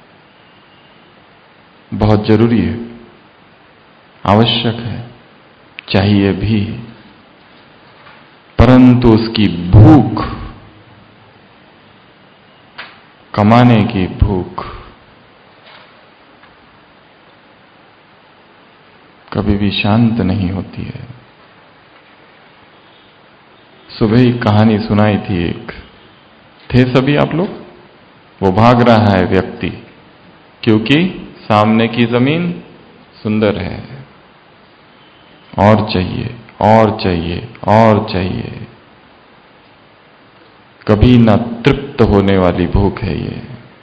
बहुत जरूरी है, आवश्यक है, चाहिए भी, परंतु उसकी भूख, कमाने की भूख कभी भी शांत नहीं होती है। सुबह ही कहानी सुनाई थी एक, थे सभी आप लोग? वो भाग रहा है व्यक्ति, क्योंकि सामने की जमीन सुंदर है, और चाहिए और चाहिए और चाहिए, कभी ना तृप्त होने वाली भूख है ये।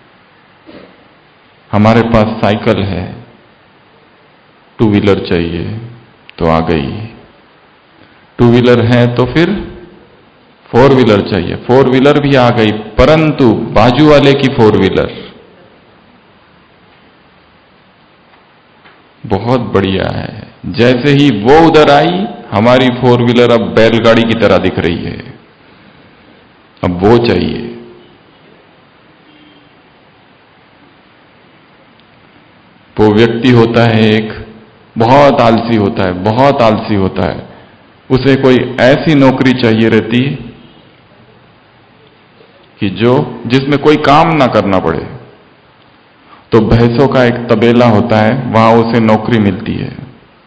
हमारे पास साइकिल है, टू व्हीलर चाहिए तो आ गई, टू व्हीलर है तो फिर फोर व्हीलर चाहिए, फोर व्हीलर भी आ गई, परंतु बाजू वाले की फोर व्हीलर बहुत बढ़िया है। जैसे ही वो उधर आई, हमारी फोर व्हीलर अब बैलगाड़ी की तरह दिख रही है, अब वो चाहिए। वो व्यक्ति होता है एक, बहुत आलसी होता है, बहुत आलसी होता है, उसे कोई ऐसी नौकरी चाहिए रहती कि जिसमें कोई काम ना करना पड़े। तो भैंसों का एक तबेला होता है, वहां उसे नौकरी मिलती है।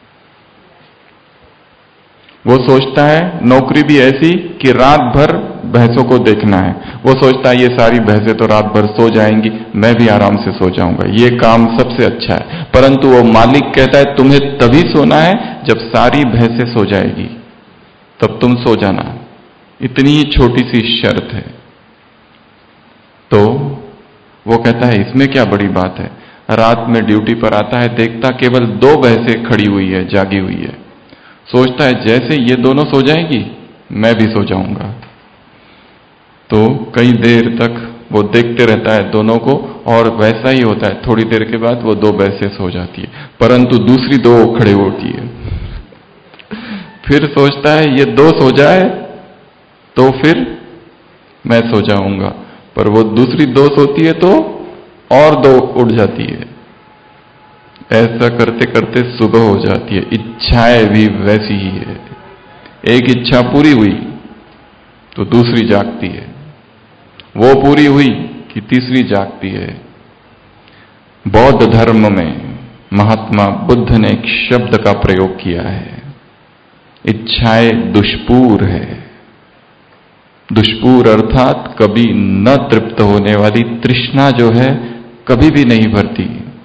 वो सोचता है नौकरी भी ऐसी कि रात भर भैंसों को देखना है। वो सोचता है ये सारी भैंसें तो रात भर सो जाएंगी, मैं भी आराम से सो जाऊंगा, ये काम सबसे अच्छा है। परंतु वो मालिक कहता है तुम्हें तभी सोना है जब सारी भैंसें सो जाएगी, तब तुम सो जाना। इतनी ही छोटी सी शर्त है। तो वो कहता है इसमें क्या बड़ी बात है। रात में ड्यूटी पर आता है, देखता केवल 2 भैंसें खड़ी हुई है, जागी हुई है। सोचता है जैसे ये दोनों सो जाएंगी मैं भी सो जाऊंगा। तो कई देर तक वो देखते रहता है दोनों को, और वैसा ही होता है। थोड़ी देर के बाद वो 2 भैंसें सो जाती है, परंतु दूसरी 2 खड़े होती है। फिर सोचता है ये 2 सो जाए तो फिर मैं सो जाऊंगा, पर वो दूसरी 2 सोती है तो और 2 उड़ जाती है। ऐसा करते करते सुबह हो जाती है। इच्छाएं भी वैसी ही है, एक इच्छा पूरी हुई तो दूसरी जागती है, वो पूरी हुई कि तीसरी जागती है। बौद्ध धर्म में महात्मा बुद्ध ने एक शब्द का प्रयोग किया है, इच्छाएं दुष्पूर है। दुष्पूर अर्थात कभी न तृप्त होने वाली तृष्णा जो है कभी भी नहीं भरती।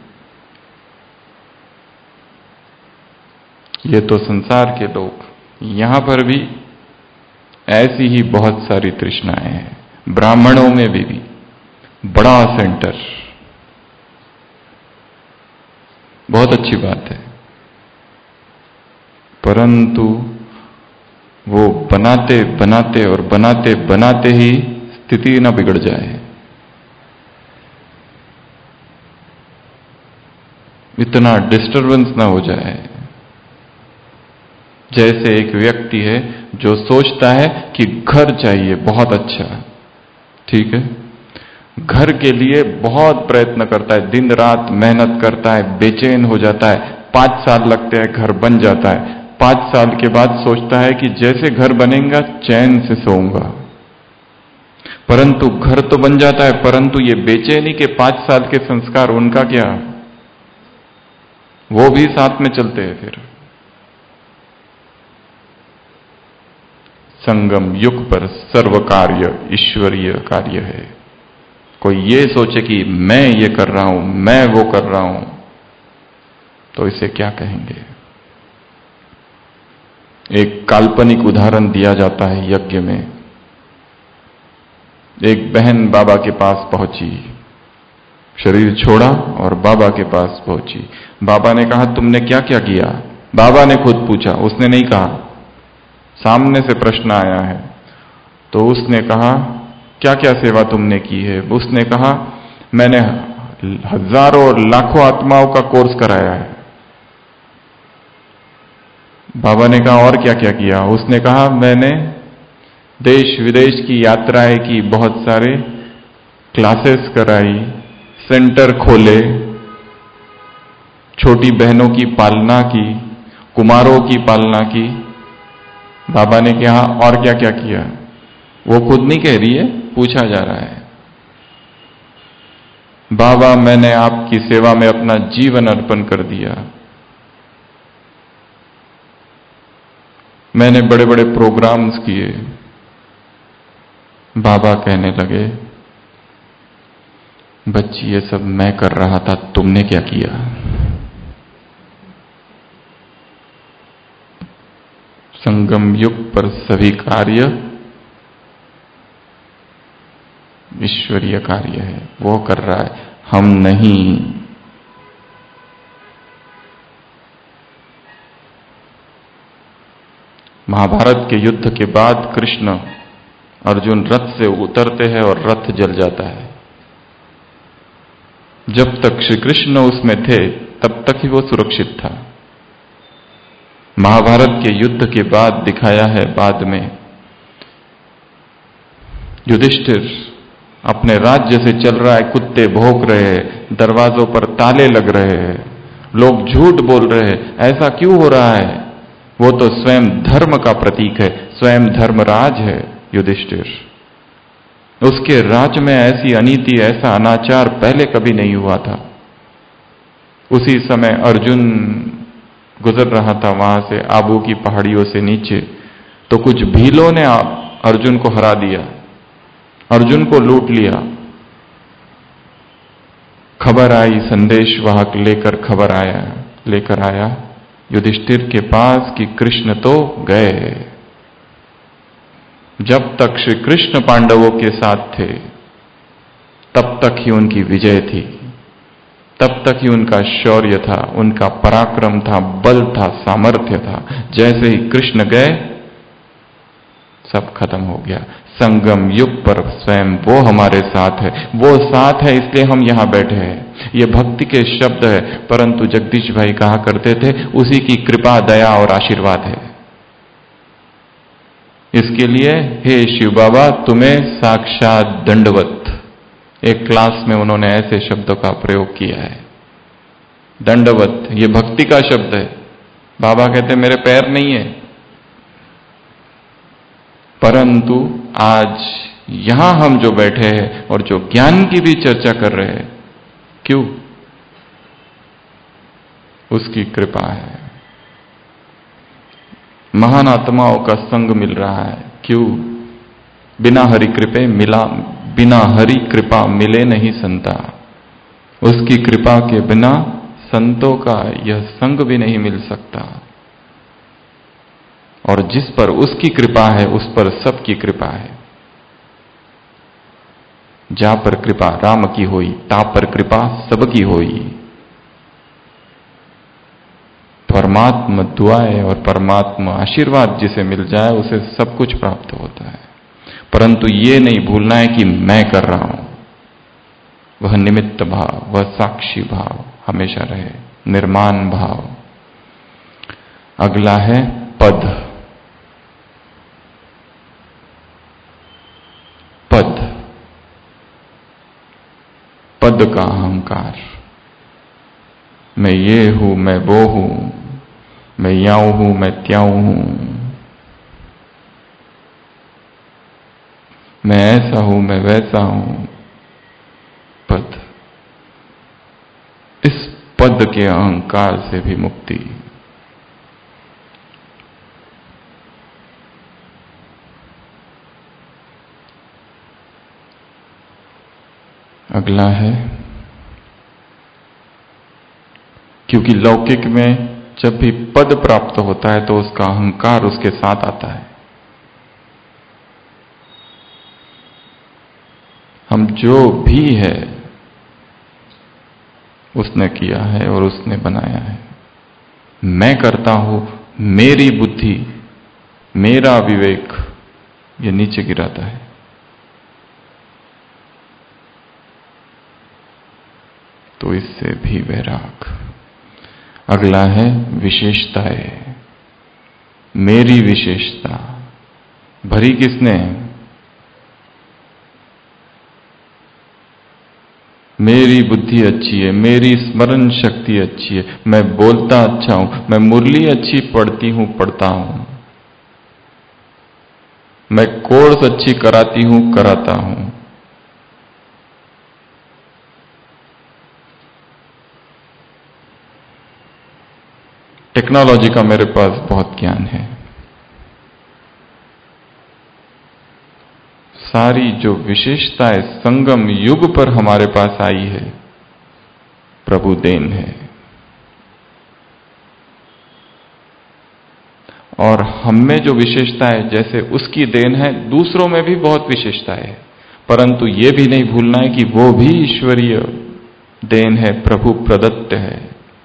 ये तो संसार के लोग, यहां पर भी ऐसी ही बहुत सारी तृष्णाएं हैं। ब्राह्मणों में भी बड़ा सेंटर, बहुत अच्छी बात है, परंतु वो बनाते बनाते और बनाते बनाते ही स्थिति ना बिगड़ जाए। इतना डिस्टरबेंस ना हो जाए। जैसे एक व्यक्ति है जो सोचता है कि घर चाहिए बहुत अच्छा, ठीक है, घर के लिए बहुत प्रयत्न करता है, दिन रात मेहनत करता है, बेचैन हो जाता है, 5 साल लगते हैं, घर बन जाता है। 5 साल के बाद सोचता है कि जैसे घर बनेगा चैन से सोऊंगा, परंतु घर तो बन जाता है, परंतु ये बेचैनी के 5 साल के संस्कार उनका क्या, वो भी साथ में चलते हैं। फिर संगम युग पर सर्व कार्य ईश्वरीय कार्य है। कोई ये सोचे कि मैं ये कर रहा हूं, मैं वो कर रहा हूं, तो इसे क्या कहेंगे? एक काल्पनिक उदाहरण दिया जाता है यज्ञ में। एक बहन बाबा के पास पहुंची, शरीर छोड़ा और बाबा के पास पहुंची। बाबा ने कहा, तुमने क्या क्या किया? बाबा ने खुद पूछा, उसने नहीं कहा, सामने से प्रश्न आया है। तो उसने कहा, क्या क्या सेवा तुमने की है? उसने कहा, मैंने हजारों और लाखों आत्माओं का कोर्स कराया है। बाबा ने कहा, और क्या क्या किया? उसने कहा, मैंने देश विदेश की यात्राएं की, बहुत सारे क्लासेस कराई, सेंटर खोले, छोटी बहनों की पालना की, कुमारों की पालना की। बाबा ने कहा, और क्या क्या किया? वो खुद नहीं कह रही है, पूछा जा रहा है। बाबा, मैंने आपकी सेवा में अपना जीवन अर्पण कर दिया। मैंने बड़े बड़े प्रोग्राम्स किए। बाबा कहने लगे, बच्ची, ये सब मैं कर रहा था, तुमने क्या किया? संगम युग पर सभी कार्य ईश्वरीय कार्य है, वो कर रहा है, हम नहीं। महाभारत के युद्ध के बाद कृष्ण अर्जुन रथ से उतरते हैं और रथ जल जाता है। जब तक श्री कृष्ण उसमें थे तब तक ही वो सुरक्षित था। महाभारत के युद्ध के बाद दिखाया है, बाद में युधिष्ठिर अपने राज्य से चल रहा है, कुत्ते भौंक रहे हैं, दरवाजों पर ताले लग रहे हैं, लोग झूठ बोल रहे हैं, ऐसा क्यों हो रहा है? वो तो स्वयं धर्म का प्रतीक है, स्वयं धर्मराज है युधिष्ठिर। उसके राज्य में ऐसी अनीति, ऐसा अनाचार पहले कभी नहीं हुआ था। उसी समय अर्जुन गुजर रहा था वहां से, आबू की पहाड़ियों से नीचे, तो कुछ भीलों ने अर्जुन को हरा दिया, अर्जुन को लूट लिया। खबर आई, संदेशवाहक लेकर आया युधिष्ठिर के पास कि कृष्ण तो गए। जब तक श्री कृष्ण पांडवों के साथ थे तब तक ही उनकी विजय थी, तब तक ही उनका शौर्य था, उनका पराक्रम था, बल था, सामर्थ्य था। जैसे ही कृष्ण गए सब खत्म हो गया। संगम युग पर स्वयं वो हमारे साथ है, वो साथ है, इसलिए हम यहां बैठे हैं। ये भक्ति के शब्द है, परंतु जगदीश भाई कहा करते थे, उसी की कृपा, दया और आशीर्वाद है। इसके लिए हे शिव बाबा, तुम्हें साक्षात दंडवत। एक क्लास में उन्होंने ऐसे शब्दों का प्रयोग किया है, दंडवत। ये भक्ति का शब्द है। बाबा कहते मेरे पैर नहीं है, परंतु आज यहां हम जो बैठे हैं और जो ज्ञान की भी चर्चा कर रहे हैं, क्यों? उसकी कृपा है। महान आत्माओं का संग मिल रहा है, क्यों? बिना हरि कृपे मिला, बिना हरि कृपा मिले नहीं संता। उसकी कृपा के बिना संतों का यह संग भी नहीं मिल सकता। और जिस पर उसकी कृपा है उस पर सबकी कृपा है। जा पर कृपा राम की होई, ता पर कृपा सबकी होई। परमात्मा दुआएं और परमात्मा आशीर्वाद जिसे मिल जाए उसे सब कुछ प्राप्त होता है। परंतु ये नहीं भूलना है कि मैं कर रहा हूं। वह निमित्त भाव, वह साक्षी भाव हमेशा रहे, निर्माण भाव। अगला है पद। पद, पद का अहंकार। मैं ये हूं, मैं वो हूं, मैं याऊं हूं, मैं त्याऊं हूं, मैं ऐसा हूं, मैं वैसा हूं। पद, इस पद के अहंकार से भी मुक्ति। अगला है, क्योंकि लौकिक में जब भी पद प्राप्त होता है तो उसका अहंकार उसके साथ आता है। हम जो भी है उसने किया है और उसने बनाया है। मैं करता हूं, मेरी बुद्धि, मेरा विवेक, ये नीचे गिराता है। तो इससे भी वैराग। अगला है विशेषताएं। मेरी विशेषता भरी किसने? मेरी बुद्धि अच्छी है, मेरी स्मरण शक्ति अच्छी है, मैं बोलता अच्छा हूं, मैं मुरली अच्छी पढ़ती हूं, पढ़ता हूं, मैं कोर्स अच्छी कराती हूं, कराता हूं। टेक्नोलॉजी का मेरे पास बहुत ज्ञान है। सारी जो विशेषताएं संगम युग पर हमारे पास आई है, प्रभु देन है। और हम में जो विशेषताएं जैसे उसकी देन है, दूसरों में भी बहुत विशेषताएं है, परंतु ये भी नहीं भूलना है कि वो भी ईश्वरीय देन है, प्रभु प्रदत्त है।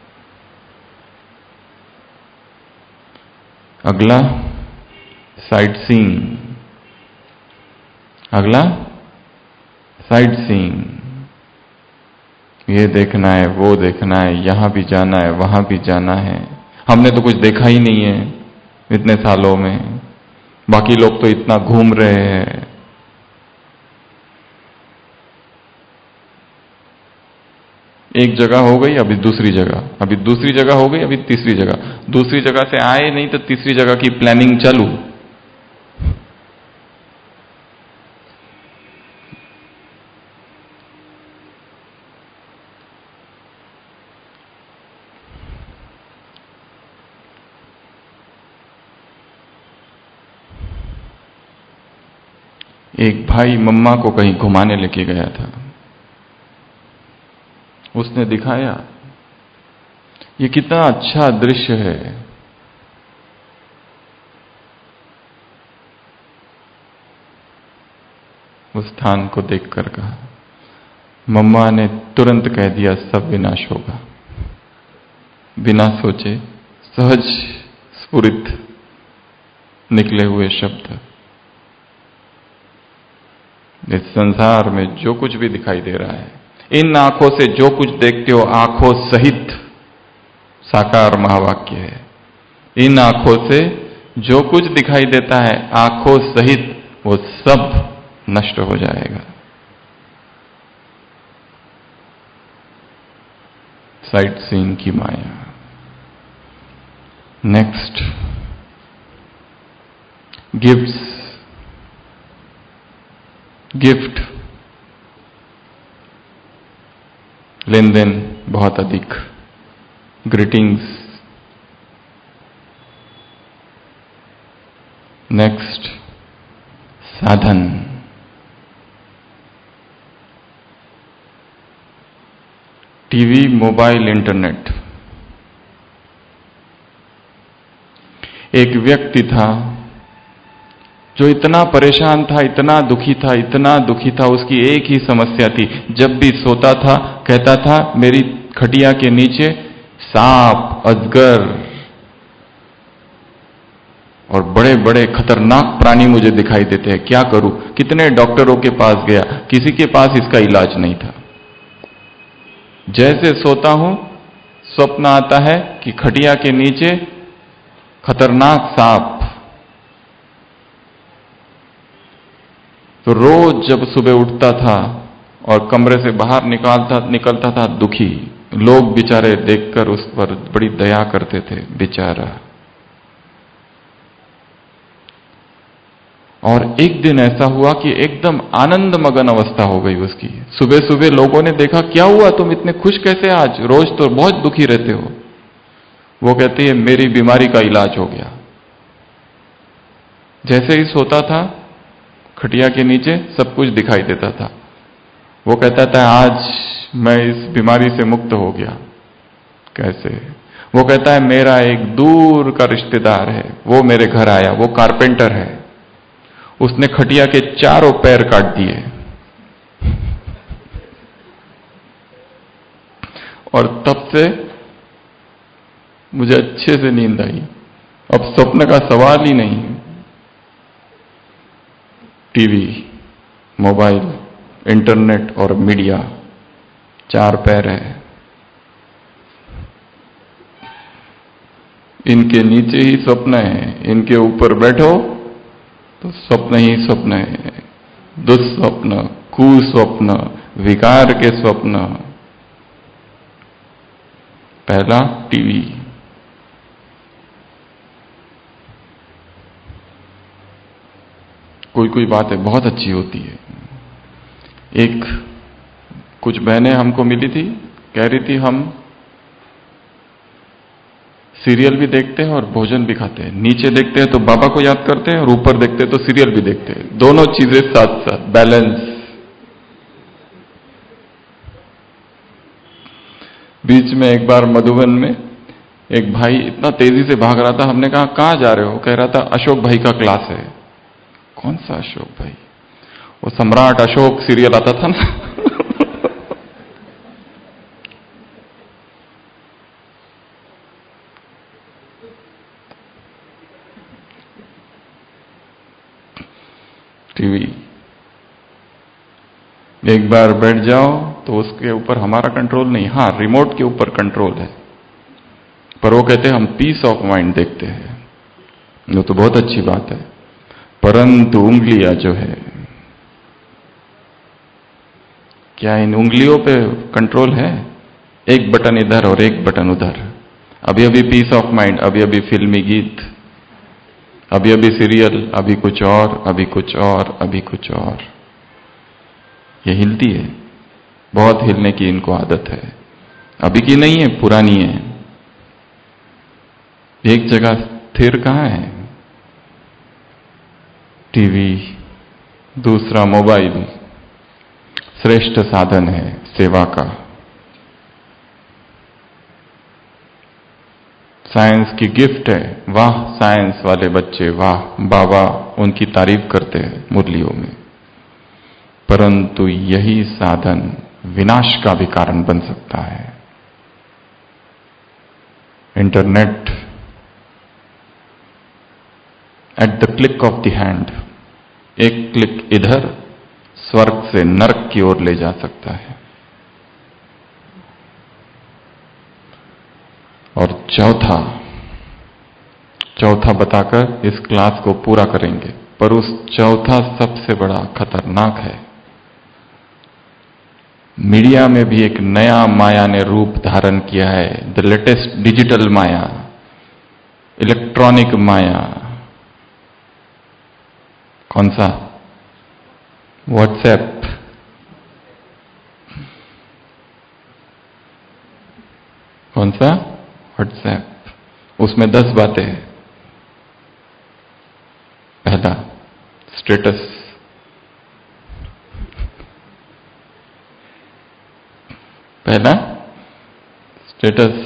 अगला साइट सीइंग। अगला साइट सीइंग। ये देखना है, वो देखना है, यहां भी जाना है, वहां भी जाना है। हमने तो कुछ देखा ही नहीं है इतने सालों में, बाकी लोग तो इतना घूम रहे हैं। एक जगह हो गई, अभी दूसरी जगह, अभी दूसरी जगह हो गई, अभी तीसरी जगह, दूसरी जगह से आए नहीं तो तीसरी जगह की प्लानिंग चालू। एक भाई मम्मा को कहीं घुमाने लेके गया था। उसने दिखाया ये कितना अच्छा दृश्य है। उस स्थान को देखकर कहा, मम्मा ने तुरंत कह दिया सब विनाश होगा। बिना सोचे सहज स्फुरित निकले हुए शब्द। इस संसार में जो कुछ भी दिखाई दे रहा है, इन आंखों से जो कुछ देखते हो, आंखों सहित साकार महावाक्य है। इन आंखों से जो कुछ दिखाई देता है, आंखों सहित वो सब नष्ट हो जाएगा। साइट सीइंग की माया। Next, gifts. गिफ्ट, लेन देन बहुत अधिक, ग्रीटिंग्स। नेक्स्ट, साधन। TV, mobile, internet. एक व्यक्ति था जो इतना परेशान था, इतना दुखी था, इतना दुखी था, उसकी एक ही समस्या थी। जब भी सोता था कहता था मेरी खटिया के नीचे सांप, अजगर और बड़े बड़े खतरनाक प्राणी मुझे दिखाई देते हैं, क्या करूं? कितने डॉक्टरों के पास गया, किसी के पास इसका इलाज नहीं था। जैसे सोता हूं स्वप्न आता है कि खटिया के नीचे खतरनाक सांप। तो रोज जब सुबह उठता था और कमरे से बाहर निकलता था दुखी। लोग बेचारे देखकर उस पर बड़ी दया करते थे, बेचारा। और एक दिन ऐसा हुआ कि एकदम आनंद मगन अवस्था हो गई उसकी। सुबह सुबह लोगों ने देखा, क्या हुआ, तुम इतने खुश कैसे आज? रोज तो बहुत दुखी रहते हो। वो कहती है मेरी बीमारी का इलाज हो गया। जैसे ही सोता था खटिया के नीचे सब कुछ दिखाई देता था। वो कहता था आज मैं इस बीमारी से मुक्त हो गया। कैसे? वो कहता है मेरा एक दूर का रिश्तेदार है, वो मेरे घर आया, वो कारपेंटर है, उसने खटिया के चारों पैर काट दिए और तब से मुझे अच्छे से नींद आई। अब स्वप्न का सवाल ही नहीं। टीवी, मोबाइल, इंटरनेट और मीडिया, चार पैर है, इनके नीचे ही स्वप्न है, इनके ऊपर बैठो तो स्वप्न ही स्वप्न है। दुस्वप्न, कुस्वप्न, विकार के स्वप्न। पहला टीवी, कोई कोई बातें बहुत अच्छी होती है। एक कुछ बहनें हमको मिली थी, कह रही थी हम सीरियल भी देखते हैं और भोजन भी खाते हैं। नीचे देखते हैं तो बाबा को याद करते हैं और ऊपर देखते हैं तो सीरियल भी देखते हैं। दोनों चीजें साथ साथ, बैलेंस। बीच में एक बार मधुबन में एक भाई इतना तेजी से भाग रहा था, हमने कहा कहां जा रहे हो? कह रहा था अशोक भाई का क्लास है। कौन सा अशोक भाई? वो सम्राट अशोक सीरियल आता था ना टीवी। एक बार बैठ जाओ तो उसके ऊपर हमारा कंट्रोल नहीं, हां रिमोट के ऊपर कंट्रोल है, पर वो कहते हैं हम पीस ऑफ माइंड देखते हैं। वो तो बहुत अच्छी बात है, परंतु उंगलियां जो है, क्या इन उंगलियों पे कंट्रोल है? एक बटन इधर और एक बटन उधर। अभी अभी पीस ऑफ माइंड, अभी अभी फिल्मी गीत, अभी अभी सीरियल, अभी कुछ और, अभी कुछ और, अभी कुछ और। ये हिलती है, बहुत हिलने की इनको आदत है। अभी की नहीं है, पुरानी है। एक जगह स्थिर कहां है? टीवी, दूसरा मोबाइल श्रेष्ठ साधन है सेवा का। साइंस की गिफ्ट है, वाह साइंस वाले बच्चे, वाह, बाबा उनकी तारीफ करते हैं मुरलियों में। परंतु यही साधन विनाश का भी कारण बन सकता है। Internet at the click of the hand, एक क्लिक इधर स्वर्ग से नरक की ओर ले जा सकता है। और चौथा बताकर इस क्लास को पूरा करेंगे, पर उस चौथा सबसे बड़ा खतरनाक है। मीडिया में भी एक नया माया ने रूप धारण किया है, द लेटेस्ट डिजिटल माया, इलेक्ट्रॉनिक माया। कौन सा? व्हाट्सएप। कौन सा? व्हाट्सएप। उसमें 10 बातें हैं। पहला स्टेटस, पहला स्टेटस।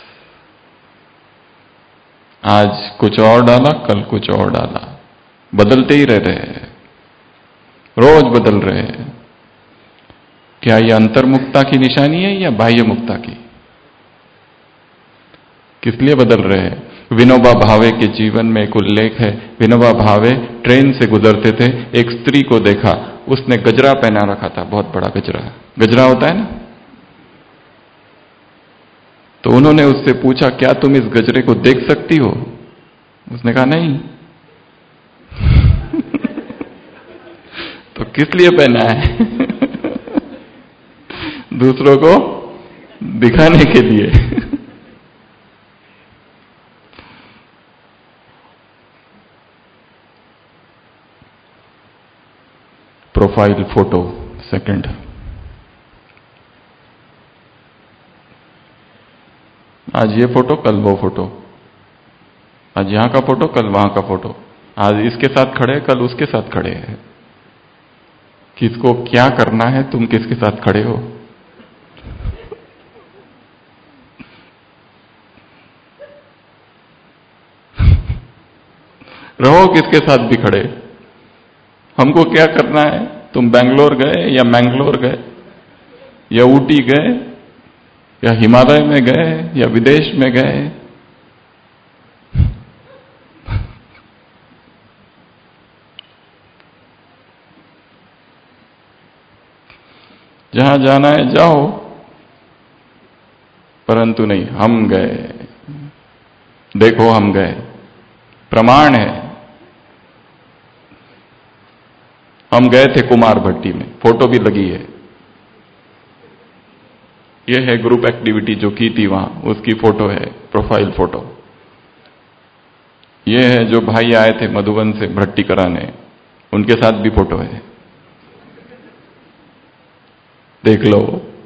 आज कुछ और डाला, कल कुछ और डाला, बदलते ही रह रहे हैं, रोज बदल रहे हैं। क्या यह अंतर्मुक्ता की निशानी है या बाह्य मुक्ता की? किस लिए बदल रहे हैं? विनोबा भावे के जीवन में एक उल्लेख है। विनोबा भावे ट्रेन से गुजरते थे, एक स्त्री को देखा, उसने गजरा पहना रखा था, बहुत बड़ा गजरा। गजरा होता है ना? तो उन्होंने उससे पूछा क्या तुम इस गजरे को देख सकती हो? उसने कहा नहीं। तो किस लिए पहना है? दूसरों को दिखाने के लिए। Profile photo second. आज ये फोटो, कल वो फोटो, आज यहां का फोटो, कल वहां का फोटो, आज इसके साथ खड़े, कल उसके साथ खड़े हैं। किसको क्या करना है, तुम किसके साथ खड़े हो। रहो किसके साथ भी खड़े। हमको क्या करना है, तुम बेंगलोर गए या मैंगलोर गए या ऊटी गए या हिमालय में गए या विदेश में गए, जहां जाना है जाओ, परंतु नहीं हम गए। देखो हम गए, प्रमाण है। हम गए थे कुमार भट्टी में, फोटो भी लगी है। यह है ग्रुप एक्टिविटी जो की थी वहां, उसकी फोटो है, प्रोफाइल फोटो। यह है जो भाई आए थे मधुबन से भट्टी कराने, उनके साथ भी फोटो है, देख लो।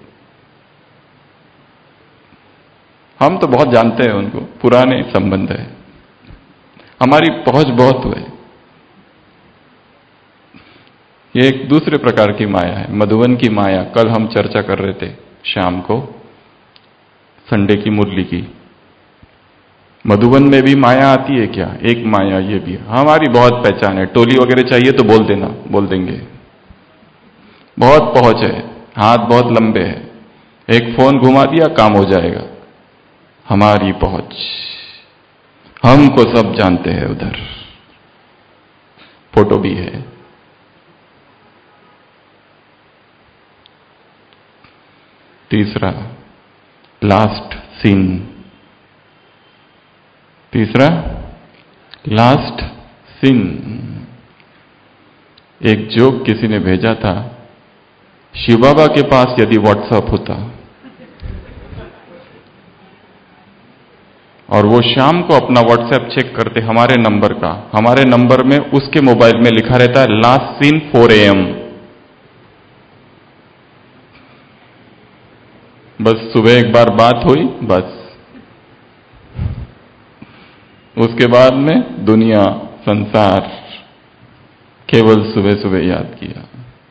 हम तो बहुत जानते हैं उनको, पुराने संबंध है, हमारी पहुंच बहुत हुए। ये एक दूसरे प्रकार की माया है, मधुबन की माया। कल हम चर्चा कर रहे थे शाम को संडे की मुरली की। मधुबन में भी माया आती है क्या? एक माया ये भी है। हमारी बहुत पहचान है, टोली वगैरह चाहिए तो बोल देना, बोल देंगे। बहुत पहुंच है, हाथ बहुत लंबे हैं, एक फोन घुमा दिया काम हो जाएगा। हमारी पहुंच, हमको सब जानते हैं उधर, फोटो भी है। तीसरा, लास्ट सीन। तीसरा, लास्ट सीन। एक जोक किसी ने भेजा था, शिव बाबा के पास यदि व्हाट्सएप होता और वो शाम को अपना व्हाट्सएप चेक करते हमारे नंबर का, हमारे नंबर में उसके मोबाइल में लिखा रहता है लास्ट सीन 4 AM। बस सुबह एक बार बात हुई, बस उसके बाद में दुनिया संसार केवल सुबह सुबह याद किया।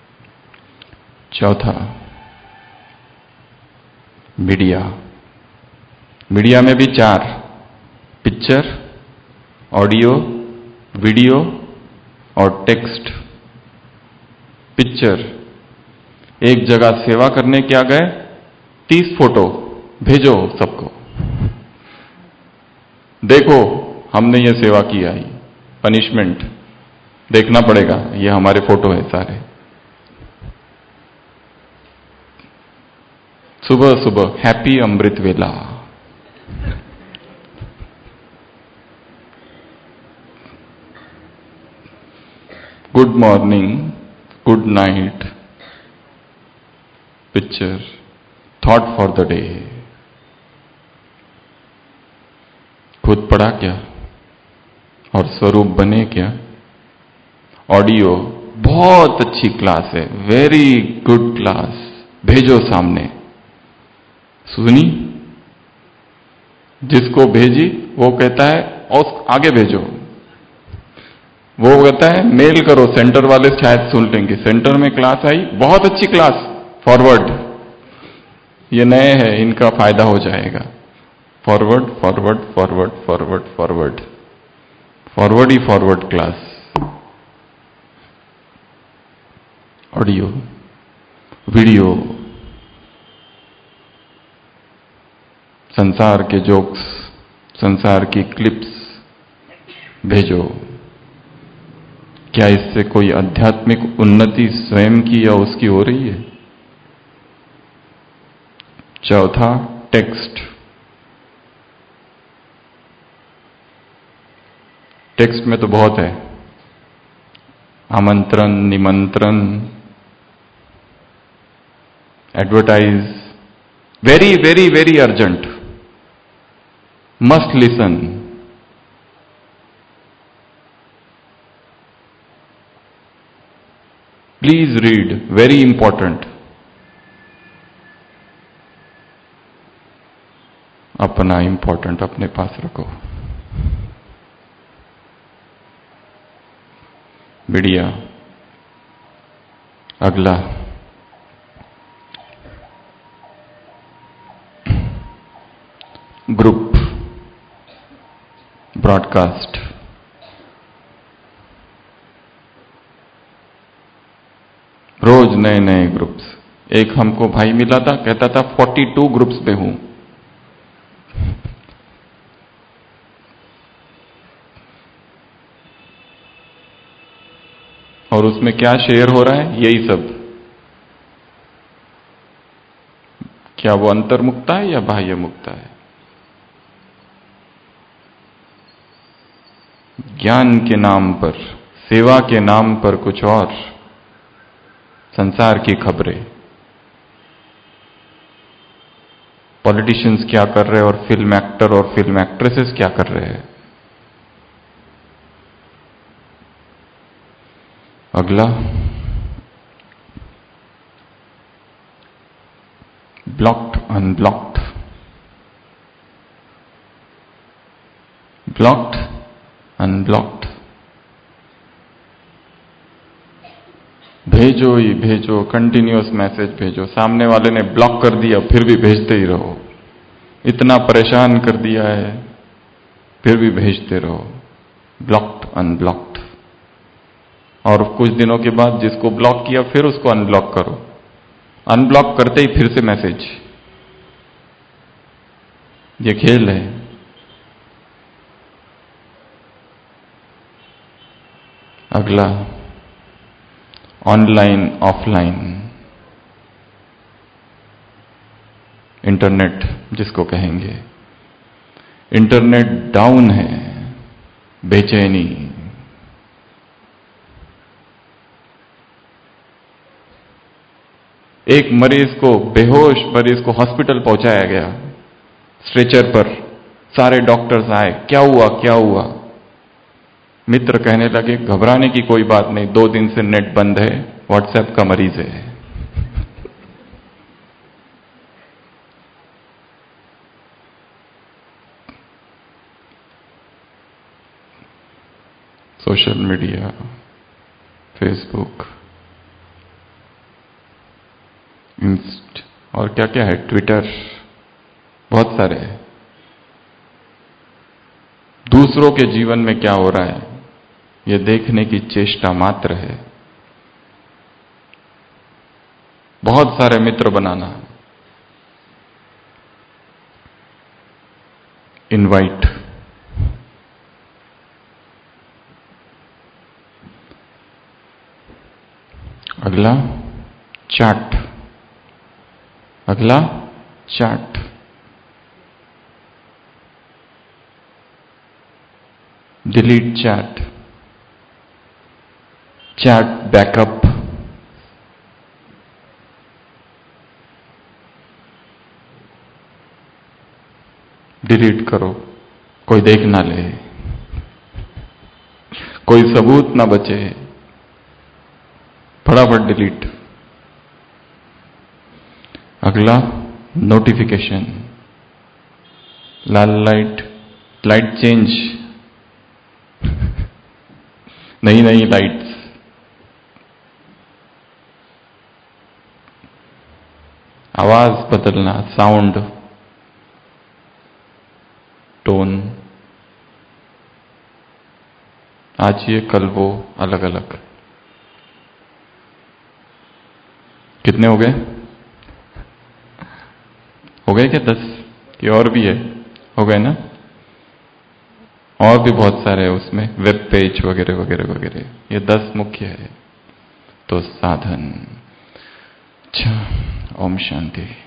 चौथा, मीडिया। मीडिया में भी 4, पिक्चर, ऑडियो, वीडियो और टेक्स्ट। पिक्चर, एक जगह सेवा करने क्या गए, 30 फोटो भेजो सबको, देखो हमने ये सेवा की आई, पनिशमेंट देखना पड़ेगा, ये हमारे फोटो है सारे। सुबह सुबह happy Amrit vela. Good morning, good night, picture, thought for the day. खुद पढ़ा क्या और स्वरूप बने क्या? ऑडियो, बहुत अच्छी क्लास है, वेरी गुड क्लास, भेजो सामने। सुनी, जिसको भेजी वो कहता है और आगे भेजो, वो कहता है मेल करो, सेंटर वाले शायद सुन लेंगे। सेंटर में क्लास आई, बहुत अच्छी क्लास, फॉरवर्ड। ये नए हैं, इनका फायदा हो जाएगा। Forward forward forward forward forward, forward ही फॉरवर्ड क्लास। ऑडियो, वीडियो, संसार के जोक्स, संसार की क्लिप्स भेजो। क्या इससे कोई आध्यात्मिक उन्नति स्वयं की या उसकी हो रही है? चौथा, टेक्स्ट। टेक्स्ट में तो बहुत है, आमंत्रण, निमंत्रण, advertise, very very very urgent, must listen, please read, very important. अपना इंपॉर्टेंट अपने पास रखो। मीडिया, अगला, ग्रुप ब्रॉडकास्ट। रोज नए नए ग्रुप्स। एक हमको भाई मिला था, कहता था 42 ग्रुप्स में हूं। और उसमें क्या शेयर हो रहा है? यही सब। क्या वो अंतर्मुक्ता है या बाह्य मुक्ता है? ज्ञान के नाम पर, सेवा के नाम पर कुछ और संसार की खबरें। पॉलिटिशियंस क्या कर रहे हैं और फिल्म एक्टर और फिल्म एक्ट्रेसेस क्या कर रहे हैं। अगला, ब्लॉक्ड अनब्लॉक्ड। Blocked unblocked. भेजो ही भेजो, कंटिन्यूअस मैसेज भेजो। सामने वाले ने ब्लॉक कर दिया, फिर भी भेजते ही रहो। इतना परेशान कर दिया है, फिर भी भेजते रहो। Blocked unblocked. और कुछ दिनों के बाद जिसको ब्लॉक किया, फिर उसको अनब्लॉक करो। अनब्लॉक करते ही फिर से मैसेज। ये खेल है। अगला, ऑनलाइन ऑफलाइन। इंटरनेट जिसको कहेंगे। इंटरनेट डाउन है, बेचैनी। एक मरीज को, बेहोश मरीज को हॉस्पिटल पहुंचाया गया, स्ट्रेचर पर। सारे डॉक्टर्स आए, क्या हुआ क्या हुआ? मित्र कहने लगे घबराने की कोई बात नहीं, 2 दिन से नेट बंद है, व्हाट्सएप का मरीज है। सोशल मीडिया, फेसबुक, इंस्ट और क्या क्या है, ट्विटर, बहुत सारे हैं। दूसरों के जीवन में क्या हो रहा है, यह देखने की चेष्टा मात्र है। बहुत सारे मित्र बनाना, इनवाइट। अगला, चैट। अगला, chat. Delete chat. Chat backup. Delete करो, कोई देख ना ले, कोई सबूत ना बचे, फटाफट डिलीट। अगला, नोटिफिकेशन। लाल लाइट, लाइट चेंज, नई नई लाइट्स। आवाज बदलना, साउंड, टोन। आज ये कल वो, अलग अलग। कितने हो गए? हो गए क्या 10 कि और भी है? हो गए ना? और भी बहुत सारे हैं उसमें, वेब पेज वगैरह वगैरह वगैरह। ये 10 मुख्य है। तो साधन। अच्छा, ओम शांति।